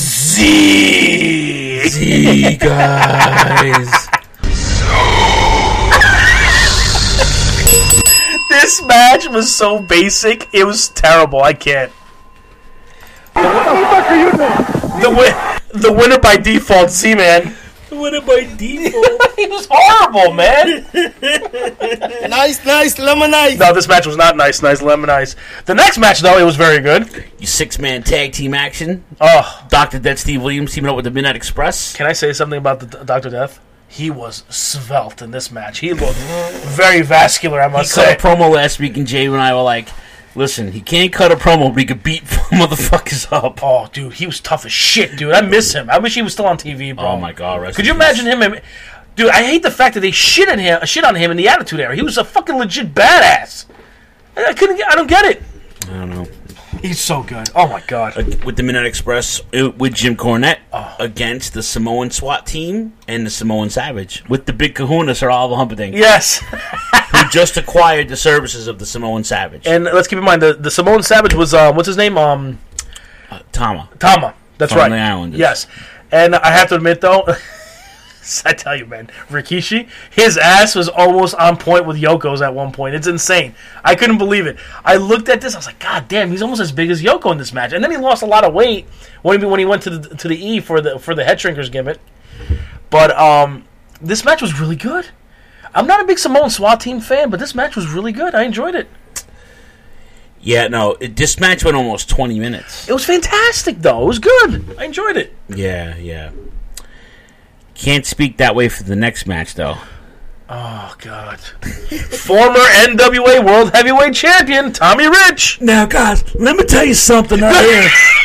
Z-Guys. This match was so basic. It was terrible. I can't. What the fuck are you doing? The winner by default, Z-Man. The winner by default. He was horrible, man. Nice, lemon ice. No, this match was not nice, lemon ice. The next match, though, it was very good. You 6-man tag team action. Oh. Dr. Death Steve Williams teaming up with the Midnight Express. Can I say something about the Dr. Death? He was svelte in this match. He looked very vascular, I must say. He cut a promo last week, and Jay and I were like, listen, he can't cut a promo, but he could beat motherfuckers up. Oh, dude, he was tough as shit, dude. I miss him. I wish he was still on TV, bro. Oh, my God. Could you imagine him? Dude, I hate the fact that they shit on him in the Attitude Era. He was a fucking legit badass. I don't get it. I don't know. He's so good. Oh, my God. With the Midnight Express, with Jim Cornette against the Samoan SWAT team and the Samoan Savage. With the big kahuna, Sir Oliver Humperdinck. Yes. Who just acquired the services of the Samoan Savage. And let's keep in mind, the Samoan Savage was, what's his name? Tama. That's From right. the Islanders. Yes. And I have to admit, though, I tell you, man, Rikishi, his ass was almost on point with Yoko's at one point. It's insane. I couldn't believe it. I looked at this, I was like, God damn, he's almost as big as Yoko in this match. And then he lost a lot of weight when he went to the E for the head shrinkers gimmick. But this match was really good. I'm not a big Samoan SWAT team fan, but this match was really good. I enjoyed it. Yeah, no, this match went almost 20 minutes. It was fantastic, though. It was good. I enjoyed it. Yeah. Can't speak that way for the next match, though. Oh, God. Former NWA World Heavyweight Champion, Tommy Rich. Now, guys, let me tell you something right here.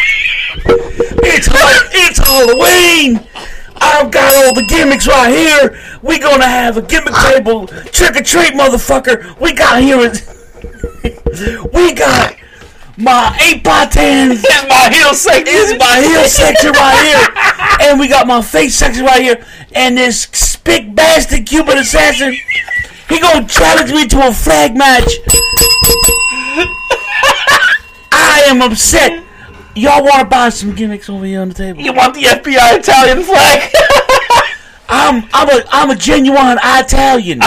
It's Halloween. I've got all the gimmicks right here. We gonna have a gimmick table. Trick or treat, motherfucker. We got my 8x10. This is my heel section. This is my heel section right here. And we got my face section right here. And this big bastard Cuban assassin, he gonna challenge me to a flag match. I am upset. Y'all want to buy some gimmicks over here on the table? You want the FBI Italian flag? I'm a genuine Italian.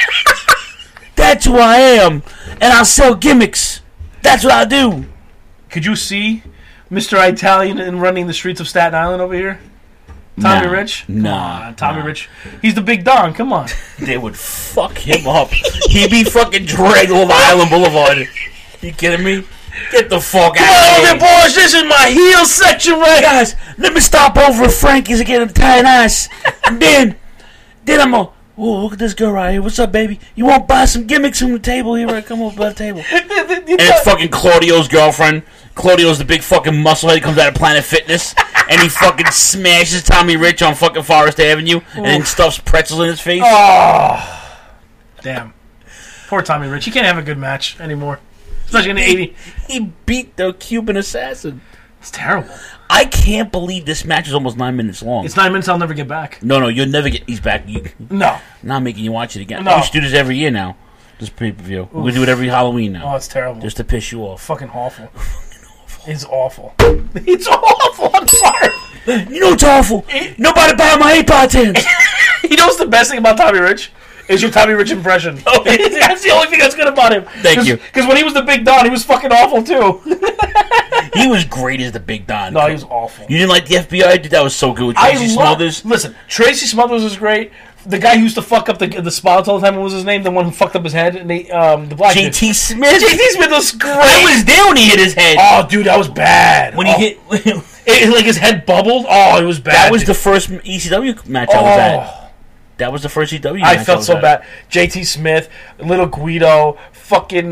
That's who I am, and I sell gimmicks. That's what I do. Could you see Mr. Italian in running the streets of Staten Island over here? Tommy Rich? Nah. Tommy Rich. He's the big Don. Come on. They would fuck him up. He'd be fucking dragged over Island Boulevard. You kidding me? Get the fuck out of here. Boys, this is my heel section right. Guys, let me stop over at Frankie's and get him Italian ice. And then I'm gonna, oh, look at this girl right here. What's up, baby? You want to buy some gimmicks from the table here? Right, come over by the table. And it's fucking Claudio's girlfriend. Claudio's the big fucking musclehead. He comes out of Planet Fitness. And he fucking smashes Tommy Rich on fucking Forest Avenue. And then stuffs pretzels in his face. Oh. Damn. Poor Tommy Rich. He can't have a good match anymore. Especially in the 80s. He beat the Cuban assassin. It's terrible. I can't believe this match is almost 9 minutes long. It's 9 minutes I'll never get back. No, you'll never get... He's back. No. Not making you watch it again. No. We should do this every year now. This pay-per-view. We're going to do it every Halloween now. Oh, it's terrible. Just to piss you off. Fucking awful. It's awful. It's awful. I'm sorry. You know it's awful. Nobody buy my 8x10s. You know what's the best thing about Tommy Rich? Is your Tommy Rich impression. That's the only thing that's good about him. Thank you. Because when he was the Big Don, he was fucking awful, too. He was great as the Big Don. No, he was awful. You didn't like the FBI? Dude, that was so good with Tracy Smothers. Listen, Tracy Smothers was great. The guy who used to fuck up the spots all the time, what was his name? The one who fucked up his head? And the black JT Smith. JT Smith was great. I was there when he hit his head. Oh, dude, that was bad. When he hit... like his head bubbled? Oh, it was bad. That was the first ECW match I was at. That was the first ECW match I felt so bad. JT Smith, Little Guido, fucking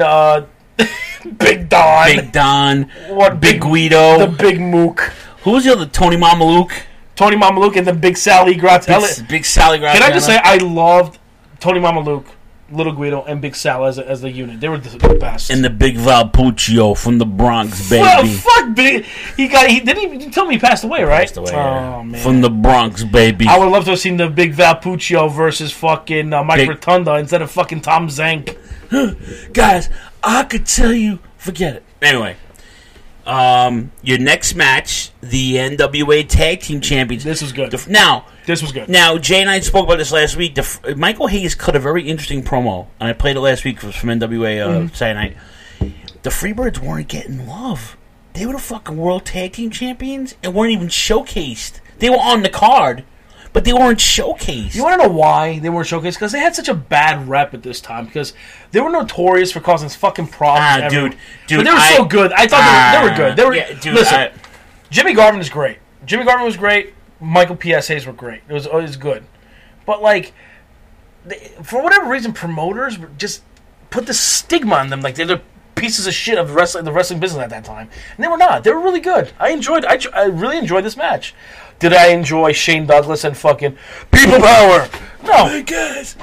Big Don. Big Don. What Big Guido. The Big Mook. Who was the other? Tony Mamaluke. Tony Mamaluke and the Big Sally Gratella. Big Sally Gratella. Can I just say I loved Tony Mamaluke, Little Guido, and Big Sal as the unit. They were the best. And the Big Valpuccio from the Bronx, baby. Well, fuck, Big. He didn't you tell me he passed away, right? Passed away. Oh man. From the Bronx, baby. I would love to have seen the Big Valpuccio versus fucking Mike Rotunda instead of fucking Tom Zank. Guys, I could tell you. Forget it. Anyway, Your next match, the NWA Tag Team Champions. This was good. This was good. Now, Jay and I spoke about this last week. Michael Hayes cut a very interesting promo, and I played it last week from NWA Saturday night. The Freebirds weren't getting love. They were the fucking World Tag Team Champions and weren't even showcased. They were on the card, but they weren't showcased. You want to know why they weren't showcased? Because they had such a bad rep at this time. Because they were notorious for causing fucking problems. Dude, but they were so good. I thought they were good. They were. Yeah, dude, listen, Jimmy Garvin is great. Jimmy Garvin was great. Michael P.S. Hayes were great. It was always good. But like, for whatever reason, promoters just put this stigma on them. Like they're the pieces of shit of the wrestling business at that time. And they were not. They were really good. I really enjoyed this match. Did I enjoy Shane Douglas and fucking People Power? No. Hey guys,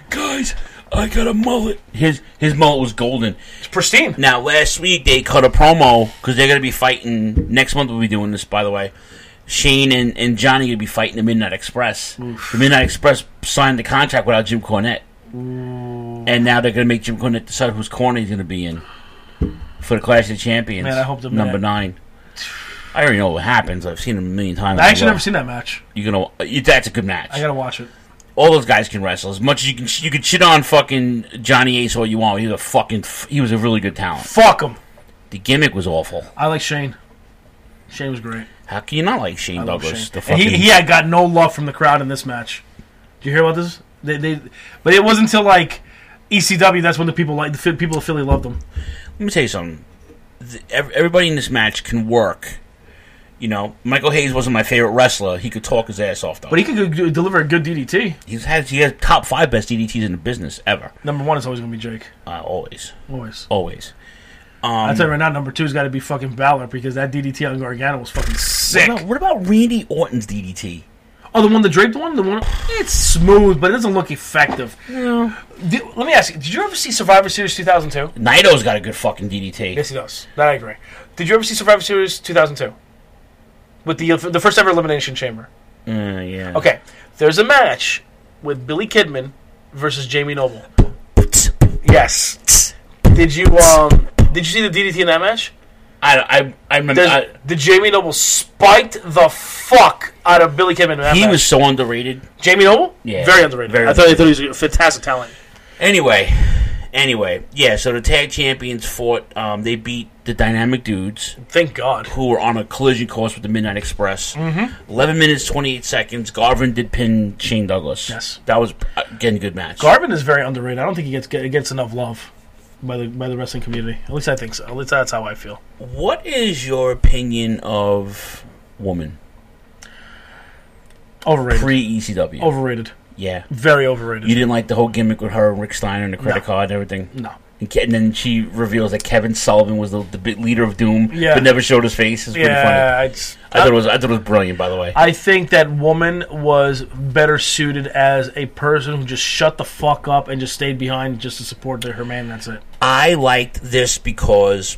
I got a mullet. His mullet was golden. It's pristine. Now, last week they cut a promo because they're going to be fighting. Next month we'll be doing this, by the way. Shane and Johnny are going to be fighting the Midnight Express. Oof. The Midnight Express signed the contract without Jim Cornette. Ooh. And now they're going to make Jim Cornette decide whose corner he's going to be in for the Clash of Champions. Man, I hope number 9. I already know what happens. I've seen it a million times. I actually never seen that match. That's a good match. I gotta watch it. All those guys can wrestle. As much as you can shit on fucking Johnny Ace all you want. He was a really good talent. Fuck him. The gimmick was awful. I like Shane. Shane was great. How can you not like Shane Douglas? Shane. He had got no love from the crowd in this match. Did you hear about this? But it wasn't until like ECW that's when the people of Philly loved him. Let me tell you something. Everybody in this match can work. You know, Michael Hayes wasn't my favorite wrestler. He could talk his ass off, though. But he could deliver a good DDT. He has top 5 best DDTs in the business ever. Number 1 is always going to be Jake. Always. I'll tell you right now, number 2's got to be fucking Balor because that DDT on Gargano was fucking sick. What about Randy Orton's DDT? Oh, the draped one? It's smooth, but it doesn't look effective. Yeah. Let me ask you, did you ever see Survivor Series 2002? Naito's got a good fucking DDT. Yes, he does. That I agree. Did you ever see Survivor Series 2002? With the first ever Elimination Chamber. Yeah. Okay. There's a match with Billy Kidman versus Jamie Noble. Yes. Did you see the DDT in that match? I remember. Did Jamie Noble spiked the fuck out of Billy Kidman in that match? He was so underrated. Jamie Noble? Yeah. Very underrated. I thought he was a fantastic talent. Anyway, yeah, so the tag champions fought. They beat the Dynamic Dudes. Thank God. Who were on a collision course with the Midnight Express. Mm-hmm. 11 minutes, 28 seconds. Garvin did pin Shane Douglas. Yes. That was, again, a good match. Garvin is very underrated. I don't think he gets enough love by the wrestling community. At least I think so. At least that's how I feel. What is your opinion of Woman? Overrated. Pre-ECW. Overrated. Yeah. Very overrated. You didn't like the whole gimmick with her and Rick Steiner and the credit card and everything? No. And then she reveals that Kevin Sullivan was the big leader of Doom, but never showed his face. It's pretty funny. I thought it was brilliant, by the way. I think that Woman was better suited as a person who just shut the fuck up and just stayed behind just to support her man. That's it. I liked this because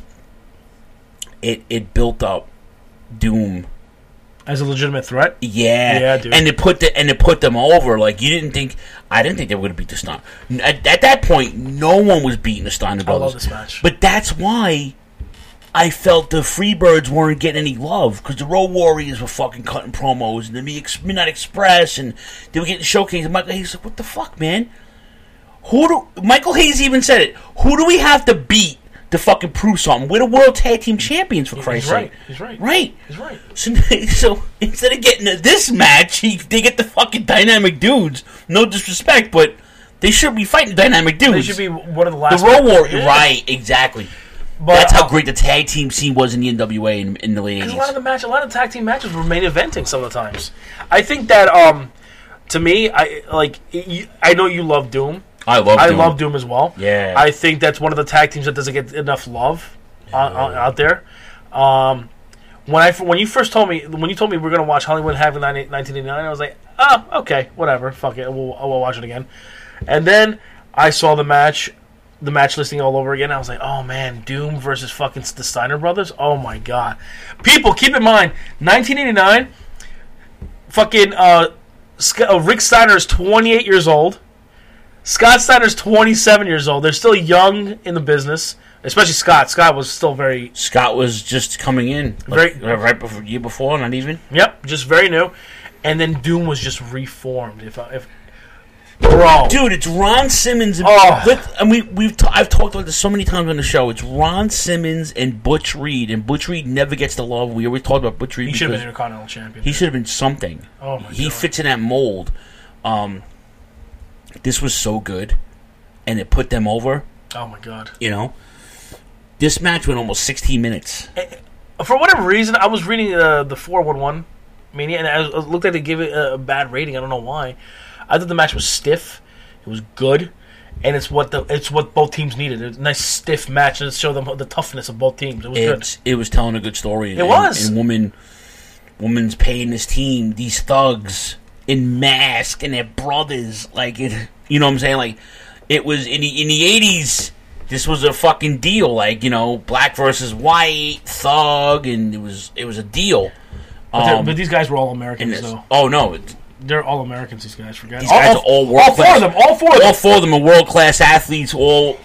it built up Doom as a legitimate threat. Yeah, dude. And it put them over. Like I didn't think they were going to beat the Steiner. At that point, no one was beating the Steiner brothers. I love this match, but that's why I felt the Freebirds weren't getting any love because the Road Warriors were fucking cutting promos and the Midnight Express and they were getting showcased. And Michael Hayes was like, "What the fuck, man? Michael Hayes even said it. Who do we have to beat to fucking prove something? We're the World Tag Team Champions, for Christ's sake." He's right. Right. He's right. So instead of getting this match, they get the fucking Dynamic Dudes. No disrespect, but they should be fighting Dynamic Dudes. They should be one of the last. The Road Warriors. Right, exactly. But that's how great the tag team scene was in the NWA in the late 80s. A lot of tag team matches were main eventing some of the times. I think that, to me, I know you love Doom. I love Doom as well. Yeah. I think that's one of the tag teams that doesn't get enough love out there. When you told me we're going to watch Hollywood Havoc in 1989, I was like, oh, okay, whatever, fuck it, we'll watch it again. And then I saw the match listing all over again. I was like, oh man, Doom versus fucking the Steiner brothers. Oh my god, people, keep in mind, 1989, fucking Rick Steiner is 28 years old. Scott Steiner's 27 years old. They're still young in the business. Especially Scott. Scott was still very... Scott was just coming in. Right before year before, not even. Yep, just very new. And then Doom was just reformed. Bro. Dude, it's Ron Simmons. I've talked about this so many times on the show. It's Ron Simmons and Butch Reed. And Butch Reed never gets the love. We always talk about Butch Reed. He should have been Intercontinental Champion. He should have been something. Oh, my God. He fits in that mold. This was so good. And it put them over. Oh, my God. You know? This match went almost 16 minutes. For whatever reason, I was reading the 411 Mania, and I looked at it, give it a bad rating. I don't know why. I thought the match was stiff. It was good, and it's what both teams needed. It was a nice stiff match, and it showed them the toughness of both teams. It was good. It was telling a good story. It was. And woman's paying this team, these thugs in mask, and their brothers. Like it, you know what I'm saying? Like it was in the 80s. This was a fucking deal, like, you know, black versus white, thug, and it was a deal. But these guys were all Americans, though. Oh no, they're all Americans. These guys, forget. These guys are all world class. All four of them are world class athletes. All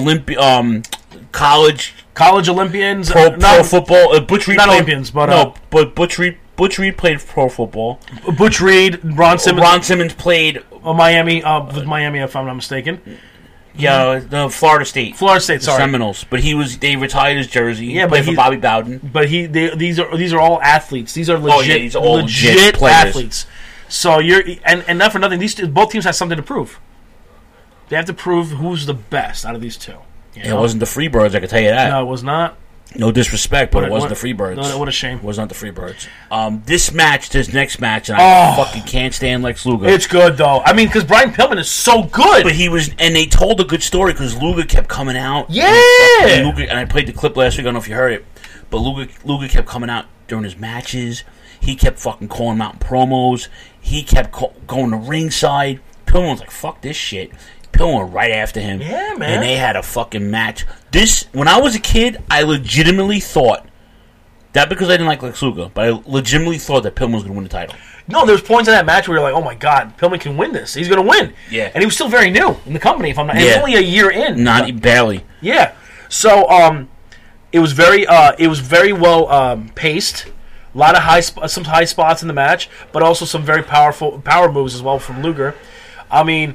college Olympians, pro football. Butch Reed not played, Olympians, but no, but Butch Reed played pro football. Butch Reed, Ron Simmons played Miami, with Miami, if I'm not mistaken. Yeah, the Florida State, sorry, Seminoles. But they retired his jersey. Yeah, played for Bobby Bowden. But these are all athletes. These are legit, these are all legit athletes. So and not for nothing. Both teams have something to prove. They have to prove who's the best out of these two. It wasn't the Freebirds, I can tell you that. No, it was not. No disrespect, but it wasn't the Freebirds. No, what a shame. It was not the Freebirds. This next match, I fucking can't stand Lex Luger. It's good, though. I mean, because Brian Pillman is so good. But and they told a good story because Luger kept coming out. Yeah! And I played the clip last week, I don't know if you heard it, but Luger kept coming out during his matches. He kept fucking calling him out in promos. He kept going to ringside. Pillman was like, fuck this shit. Pillman went right after him. Yeah, man. And they had a fucking match. When I was a kid, I legitimately thought, not because I didn't like Lex Luger, but I legitimately thought that Pillman was going to win the title. No, there was points in that match where you're like, oh my God, Pillman can win this. He's going to win. Yeah. And he was still very new in the company, if I'm not. Yeah. He's only a year in. Barely. Yeah. So, it was very well paced. A lot of some high spots in the match, but also some very powerful power moves as well from Luger. I mean,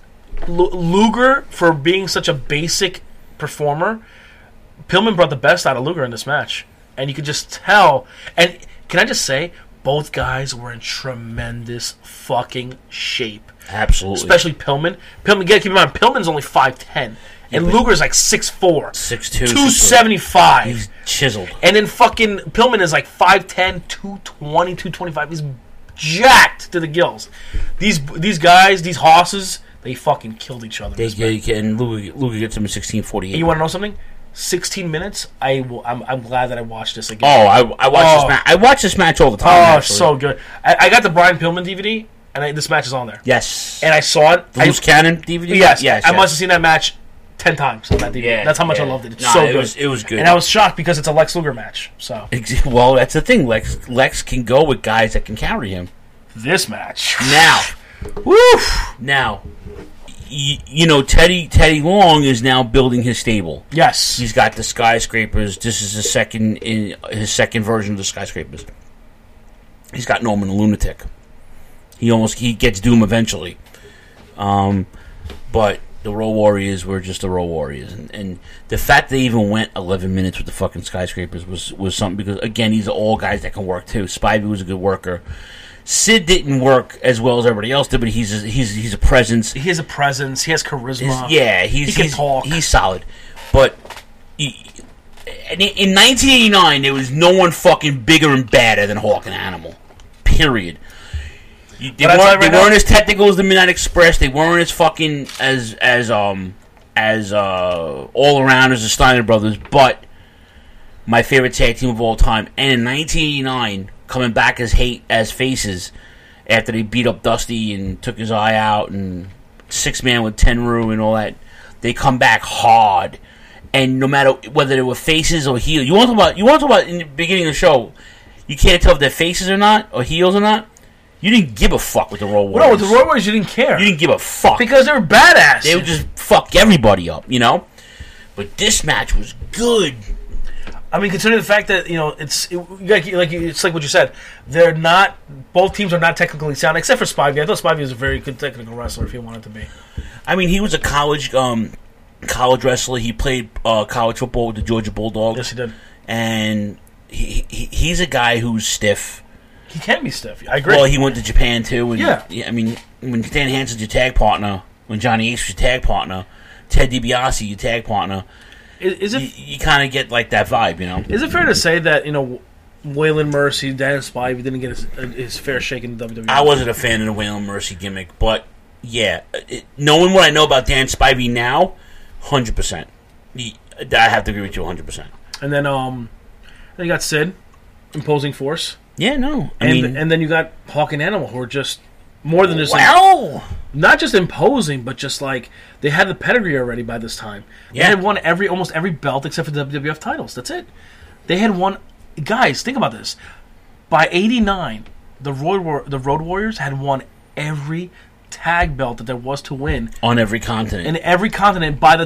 Luger, for being such a basic performer, Pillman brought the best out of Luger in this match. And you could just tell. And can I just say, both guys were in tremendous fucking shape. Absolutely. Especially Pillman. Keep in mind, Pillman's only 5'10". And Luger's like 6'4". 6'2". 275. He's chiseled. And then fucking Pillman is like 5'10", 220, 225. He's jacked to the gills. These guys, these hosses, they fucking killed each other. And Luger gets him in 16:48. And you want to know something? 16 minutes. I'm glad that I watched this again. Oh, I watched this match. I watch this match all the time. Oh, actually. So good. I got the Brian Pillman DVD, and this match is on there. Yes. And I saw it. The Loose Cannon DVD. Yes. I must have seen that match 10 times on that DVD. Yeah, that's how much I loved it. It's so good. It was good. And I was shocked because it's a Lex Luger match. So. Well, that's the thing. Lex can go with guys that can carry him. This match. Now. Woof. Now. You know, Teddy Long is now building his stable. Yes. He's got the Skyscrapers. This is his second version of the Skyscrapers. He's got Norman the Lunatic. He gets Doom eventually. But the Road Warriors were just the Road Warriors. And the fact they even went 11 minutes with the fucking Skyscrapers was something, because, again, these are all guys that can work, too. Spivey was a good worker. Sid didn't work as well as everybody else did, but he's a presence. He has a presence. He has charisma. He can talk. He's solid. But in 1989, there was no one fucking bigger and badder than Hawk and Animal. Period. They weren't as technical as the Midnight Express. They weren't as fucking as all around as the Steiner Brothers. But my favorite tag team of all time. And in 1989, coming back as faces after they beat up Dusty and took his eye out, and 6-man with Tenryu and all that, they come back hard. And no matter whether they were faces or heels, you want to talk about in the beginning of the show, you can't tell if they're faces or not or heels or not. You didn't give a fuck with the Road Warriors. No, with the Road Warriors, you didn't care. You didn't give a fuck because they were badass. They would just fuck everybody up, you know. But this match was good. I mean, considering the fact that it's like what you said, they're not. Both teams are not technically sound, except for Spivey. I thought Spivey was a very good technical wrestler if he wanted to be. I mean, he was a college wrestler. He played college football with the Georgia Bulldogs. Yes, he did. And he's a guy who's stiff. He can be stiff. I agree. Well, he went to Japan too. And, yeah. I mean, when Stan Hansen's your tag partner, when Johnny Ace was your tag partner, Ted DiBiase your tag partner. Is it? You kind of get like that vibe, Is it fair to say that Waylon Mercy, Dan Spivey didn't get his fair shake in WWE? I wasn't a fan of the Waylon Mercy gimmick, but yeah, knowing what I know about Dan Spivey now, 100%. I have to agree with you 100%. And then you got Sid, imposing force. Yeah, no, and then you got Hawk and Animal, who are just more than just not just imposing, but just like they had the pedigree already by this time. Yeah. They had won almost every belt except for the WWF titles. That's it. They had won. Guys, think about this. By '89, the Road Warriors had won every tag belt that there was to win on every continent. In every continent by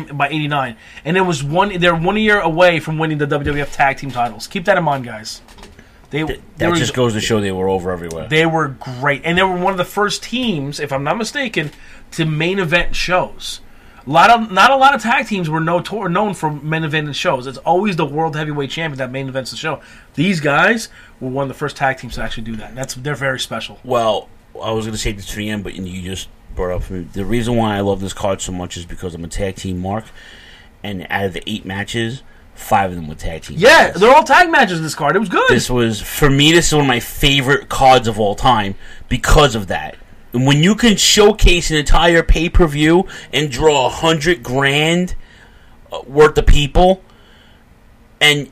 '89, and they're 1 year away from winning the WWF tag team titles. Keep that in mind, guys. That just goes to show they were over everywhere. They were great. And they were one of the first teams, if I'm not mistaken, to main event shows. Not a lot of tag teams were known for main event shows. It's always the World Heavyweight Champion that main events the show. These guys were one of the first tag teams to actually do that. They're very special. Well, I was going to say this to the end, but you just brought up for me. The reason why I love this card so much is because I'm a tag team mark, and out of the 8 matches, 5 of them were tag team. Yeah, matches. They're all tag matches in this card. It was good. This is one of my favorite cards of all time because of that. And when you can showcase an entire pay-per-view and draw $100,000 worth of people, and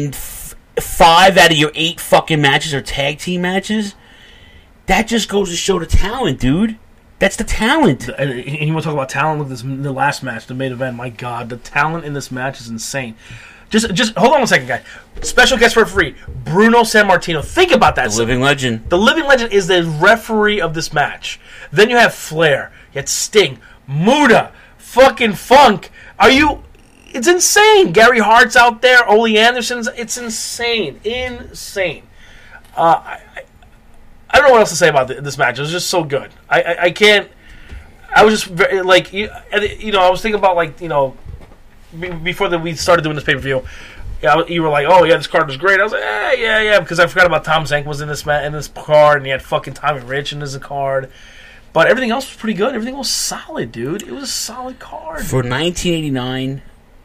5 out of your 8 fucking matches are tag team matches, that just goes to show the talent, dude. That's the talent. And you want to talk about talent? Look at the last match, the main event. My God, the talent in this match is insane. Just hold on a second, guys. Special guest referee, Bruno Sammartino. Think about that. The living legend. The living legend is the referee of this match. Then you have Flair. You had Sting. Muda. Fucking Funk. It's insane. Gary Hart's out there. Ole Anderson's. It's insane. Insane. I don't know what else to say about this match. It was just so good. I can't. I was just very, like, I was thinking about, like, before we started doing this pay per view. You were like, "Oh yeah, this card was great." I was like, "Yeah," because I forgot about Tom Zank was in this card, and he had fucking Tommy Rich in this card. But everything else was pretty good. Everything was solid, dude. It was a solid card for 1989.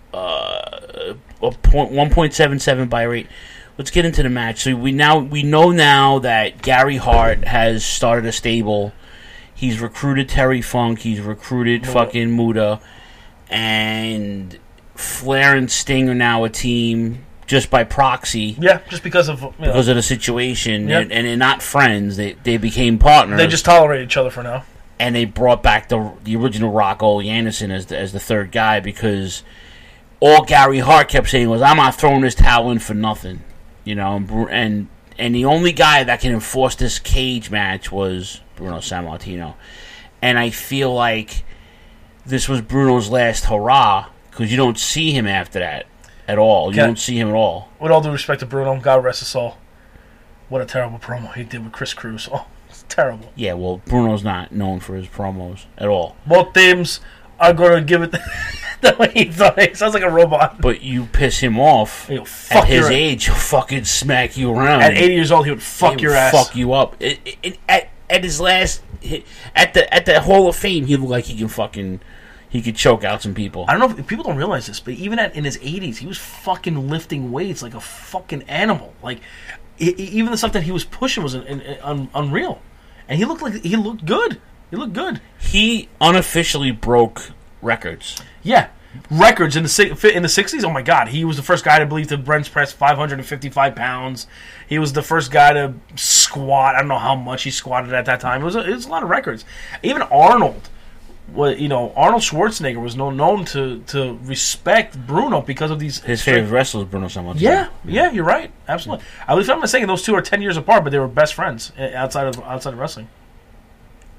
1.77 buy rate. Let's get into the match. So we know now that Gary Hart has started a stable. He's recruited Terry Funk. He's recruited fucking Muda, and Flair and Sting are now a team just by proxy. Yeah, just because of the situation, and they're not friends. They became partners. They just tolerate each other for now. And they brought back the original Rock, Ole Anderson, as the third guy, because all Gary Hart kept saying was, "I'm not throwing this towel in for nothing," and the only guy that can enforce this cage match was Bruno Sammartino, and I feel like this was Bruno's last hurrah, because you don't see him after that at all. You don't see him at all. With all due respect to Bruno, God rest his soul, what a terrible promo he did with Chris Cruz. Oh, it's terrible. Yeah, well, Bruno's not known for his promos at all. Both teams are going to give it the way he thought. He sounds like a robot. But you piss him off, at his age, he'll fucking smack you around. At 80 years old, he would fuck your ass. Fuck you up. At his last, at the Hall of Fame, he looked like he could choke out some people. I don't know if people don't realize this, but even in his 80s, he was fucking lifting weights like a fucking animal. Like, even the stuff that he was pushing was unreal. And he looked good. He looked good. He unofficially broke records. Yeah. Records in the 60s. Oh my God, he was the first guy, I believe, to bench press 555 pounds. He was the first guy to squat. I don't know how much he squatted at that time. It was a lot of records. Even Arnold Schwarzenegger was known to respect Bruno because of these. His favorite wrestler is Bruno Sammartino. Yeah, you're right. Absolutely. At least I'm not saying those two are 10 years apart, but they were best friends outside of wrestling.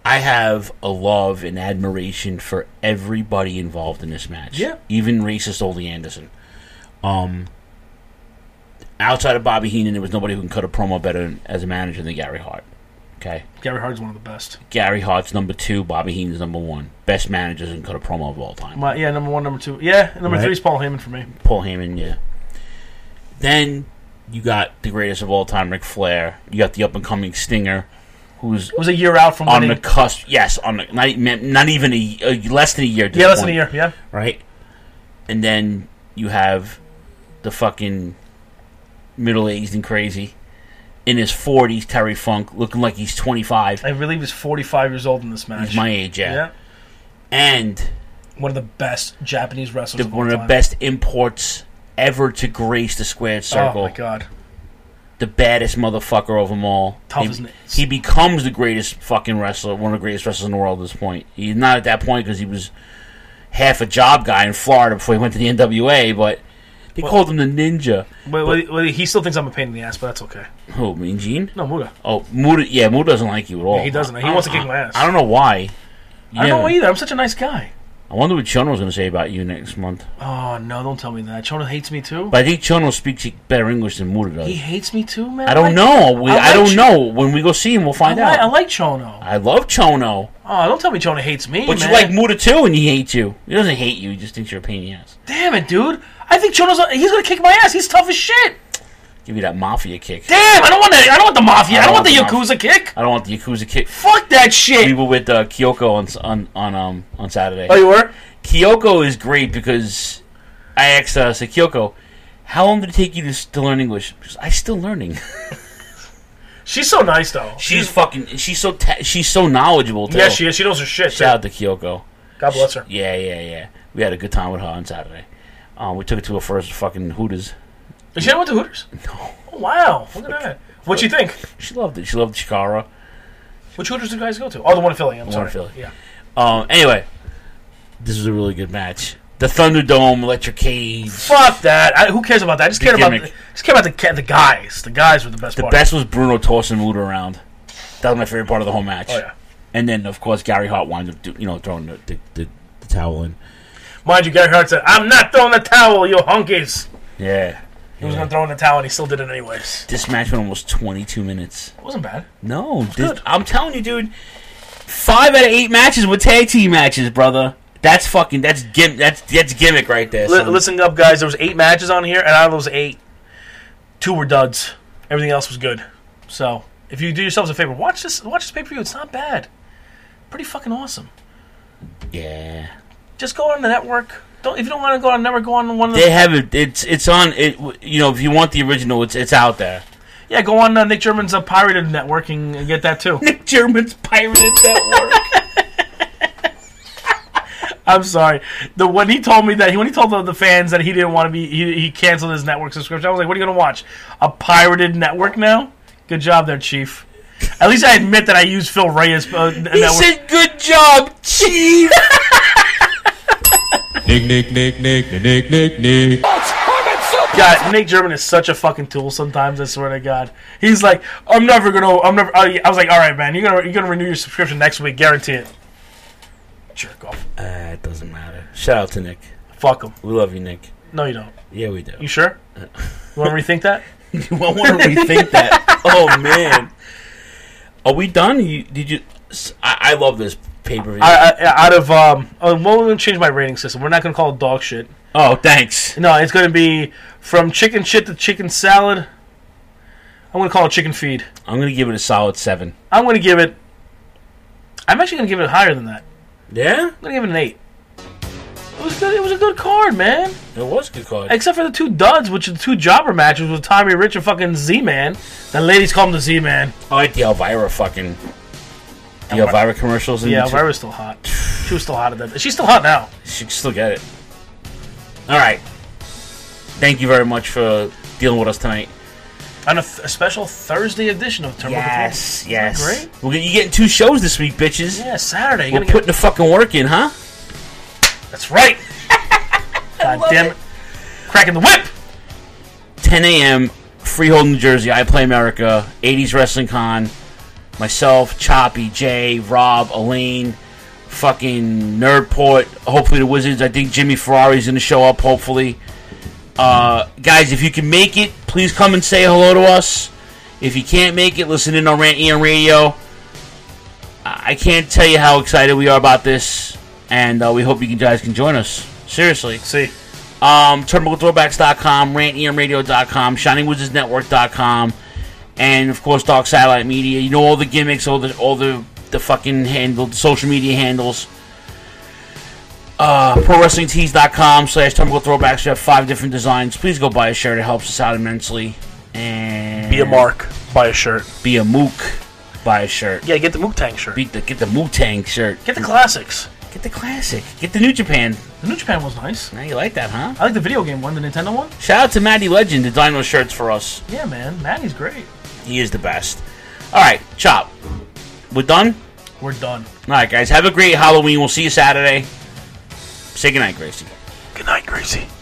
I have a love and admiration for everybody involved in this match. Yeah. Even racist Ole Anderson. Outside of Bobby Heenan, there was nobody who can cut a promo better as a manager than Gary Hart. Okay? Gary Hart's one of the best. Gary Hart's number 2, Bobby Heenan's number 1. Best managers who can cut a promo of all time. Yeah, number 1, number 2. Yeah, number 3 is Paul Heyman for me. Paul Heyman, yeah. Then you got the greatest of all time, Ric Flair. You got the up-and-coming Stinger, who's... was a year out from on winning. the cusp. Yes, on the, not even less than a year. Yeah, less than a year, yeah. Right? And then you have the fucking middle-aged and crazy, in his 40s, Terry Funk, looking like he's 25. I believe he's 45 years old in this match. He's my age, yeah. And... one of the best Japanese wrestlers of all one of time. the best imports ever to grace the squared circle. Oh, my God. The baddest motherfucker of them all. Tough as nails. He becomes the greatest fucking wrestler, one of the greatest wrestlers in the world at this point. He's not at that point because he was half a job guy in Florida before he went to the NWA, but they called him the Ninja. Well, he still thinks I'm a pain in the ass, but that's okay. Who, Mean Gene? No, Muda. Oh, Muda. Yeah, Muda doesn't like you at all. Yeah, he doesn't. He wants to kick my ass. I don't know why. I don't know either. I'm such a nice guy. I wonder what Chono was going to say about you next month. Oh, no, don't tell me that. Chono hates me too? But I think Chono speaks better English than Muda does. He hates me too, man? I don't know. I don't know. When we go see him, we'll find out. I like Chono. I love Chono. Oh, don't tell me Chono hates me, But man. you like Muda too, and he hates you. He doesn't hate you. He just thinks you're a pain in the ass. Damn it, dude. I think he's going to kick my ass. He's tough as shit. Give you that Mafia kick. Damn, I don't want that. I don't want the Mafia. I don't want the Yakuza kick. I don't want the Yakuza kick. Fuck that shit. We were with Kyoko on Saturday. Oh, you were? Kyoko is great because I asked I said, Kyoko, how long did it take you to learn English? Because I'm still learning. She's so nice, though. She's so knowledgeable, too. Yeah, she is. She knows her shit, Shout out to Kyoko. God bless her. Yeah. We had a good time with her on Saturday. We took it to her first fucking Hooters. Did she ever went to Hooters? No. Oh, wow. Look at that. What'd you think? She loved it. She loved Chikara. Which Hooters did you guys go to? Oh, the one in Philly. I'm sorry. One in Philly. Yeah. Anyway, this was a really good match. The Thunderdome, Electric Cage. Fuck that. Who cares about that? I just care about the guys. The guys were the best part. The best was Bruno tossing Muda around. That was my favorite part of the whole match. Oh, yeah. And then, of course, Gary Hart wound up throwing the towel in. Mind you, Gary Hart said, I'm not throwing the towel, you hunkies. Yeah. He was going to throw in the towel, and he still did it anyways. This match went almost 22 minutes. It wasn't bad. No. I'm telling you, dude, 5 out of 8 matches were tag team matches, brother. That's gimmick right there. Listen up, guys. There was 8 matches on here, and out of those 8, 2 were duds. Everything else was good. So, if you do yourselves a favor, watch this pay-per-view. It's not bad. Pretty fucking awesome. Yeah. Just go on the network. If you don't want to go on the network, go on one of the... They have it. It's on... If you want the original, it's out there. Yeah, go on Nick German's pirated network and get that too. Nick German's pirated network. I'm sorry. When he told the fans that he didn't want to be... He canceled his network subscription, I was like, what are you going to watch? A pirated network now? Good job there, Chief. At least I admit that I use Phil Reyes' network. He said, good job, Chief. Nick. God, Nick German is such a fucking tool sometimes, I swear to God. He's like, I was like, all right, man, you're gonna renew your subscription next week, guarantee it. Jerk off. It doesn't matter. Shout out to Nick. Fuck him. We love you, Nick. No, you don't. Yeah, we do. You sure? You want to rethink that? You want to rethink that? Oh, man. Are we done? I love this pay-per-view. We're going to change my rating system. We're not going to call it dog shit. Oh, thanks. No, it's going to be from chicken shit to chicken salad. I'm going to call it chicken feed. I'm going to give it a solid 7. I'm actually going to give it higher than that. Yeah? I'm going to give it an 8. It was good. It was a good card, man. It was a good card. Except for the 2 duds, which are the 2 jobber matches with Tommy Rich and fucking Z-Man. The ladies call him the Z-Man. I like the Elvira Elvira commercials. Yeah, Elvira's still hot. She was still hot at that. She's still hot now. She can still get it. All right. Thank you very much for dealing with us tonight. On a special Thursday edition of Turnbuckle. Yes. Great. You're getting 2 shows this week, bitches. Yeah, Saturday. We're putting the fucking work in, huh? That's right. God damn it. Cracking the whip. 10 a.m., Freehold, New Jersey. I Play America. 80s Wrestling Con. myself, Choppy, Jay, Rob, Elaine, fucking Nerdport, hopefully the Wizards. I think Jimmy Ferrari's going to show up, hopefully. Guys, if you can make it, please come and say hello to us. If you can't make it, listen in on Rant EM Radio. I can't tell you how excited we are about this, and we hope you guys can join us. Seriously. See. TurnbuckleThrowbacks.com, RantEMRadio.com, ShiningWizardsNetwork.com, and of course Dark Satellite Media. You know all the gimmicks, all the fucking social media handles. ProWrestlingTees.com/TurnbuckleThrowbacks. We have 5 different designs. Please go buy a shirt. It helps us out immensely. And be a Mark. Buy a shirt. Be a Mook. Buy a shirt. Yeah, get the Mook-Tang shirt. Get the Mook-Tang shirt. Get the classics. Get the classic. Get the New Japan. The New Japan was nice. Now you like that, huh? I like the video game one, the Nintendo one. Shout out to Matty Legend to design those shirts for us. Yeah, man. Matty's great. He is the best. All right, Chop. We're done? We're done. All right, guys. Have a great Halloween. We'll see you Saturday. Say goodnight, Gracie. Good night, Gracie.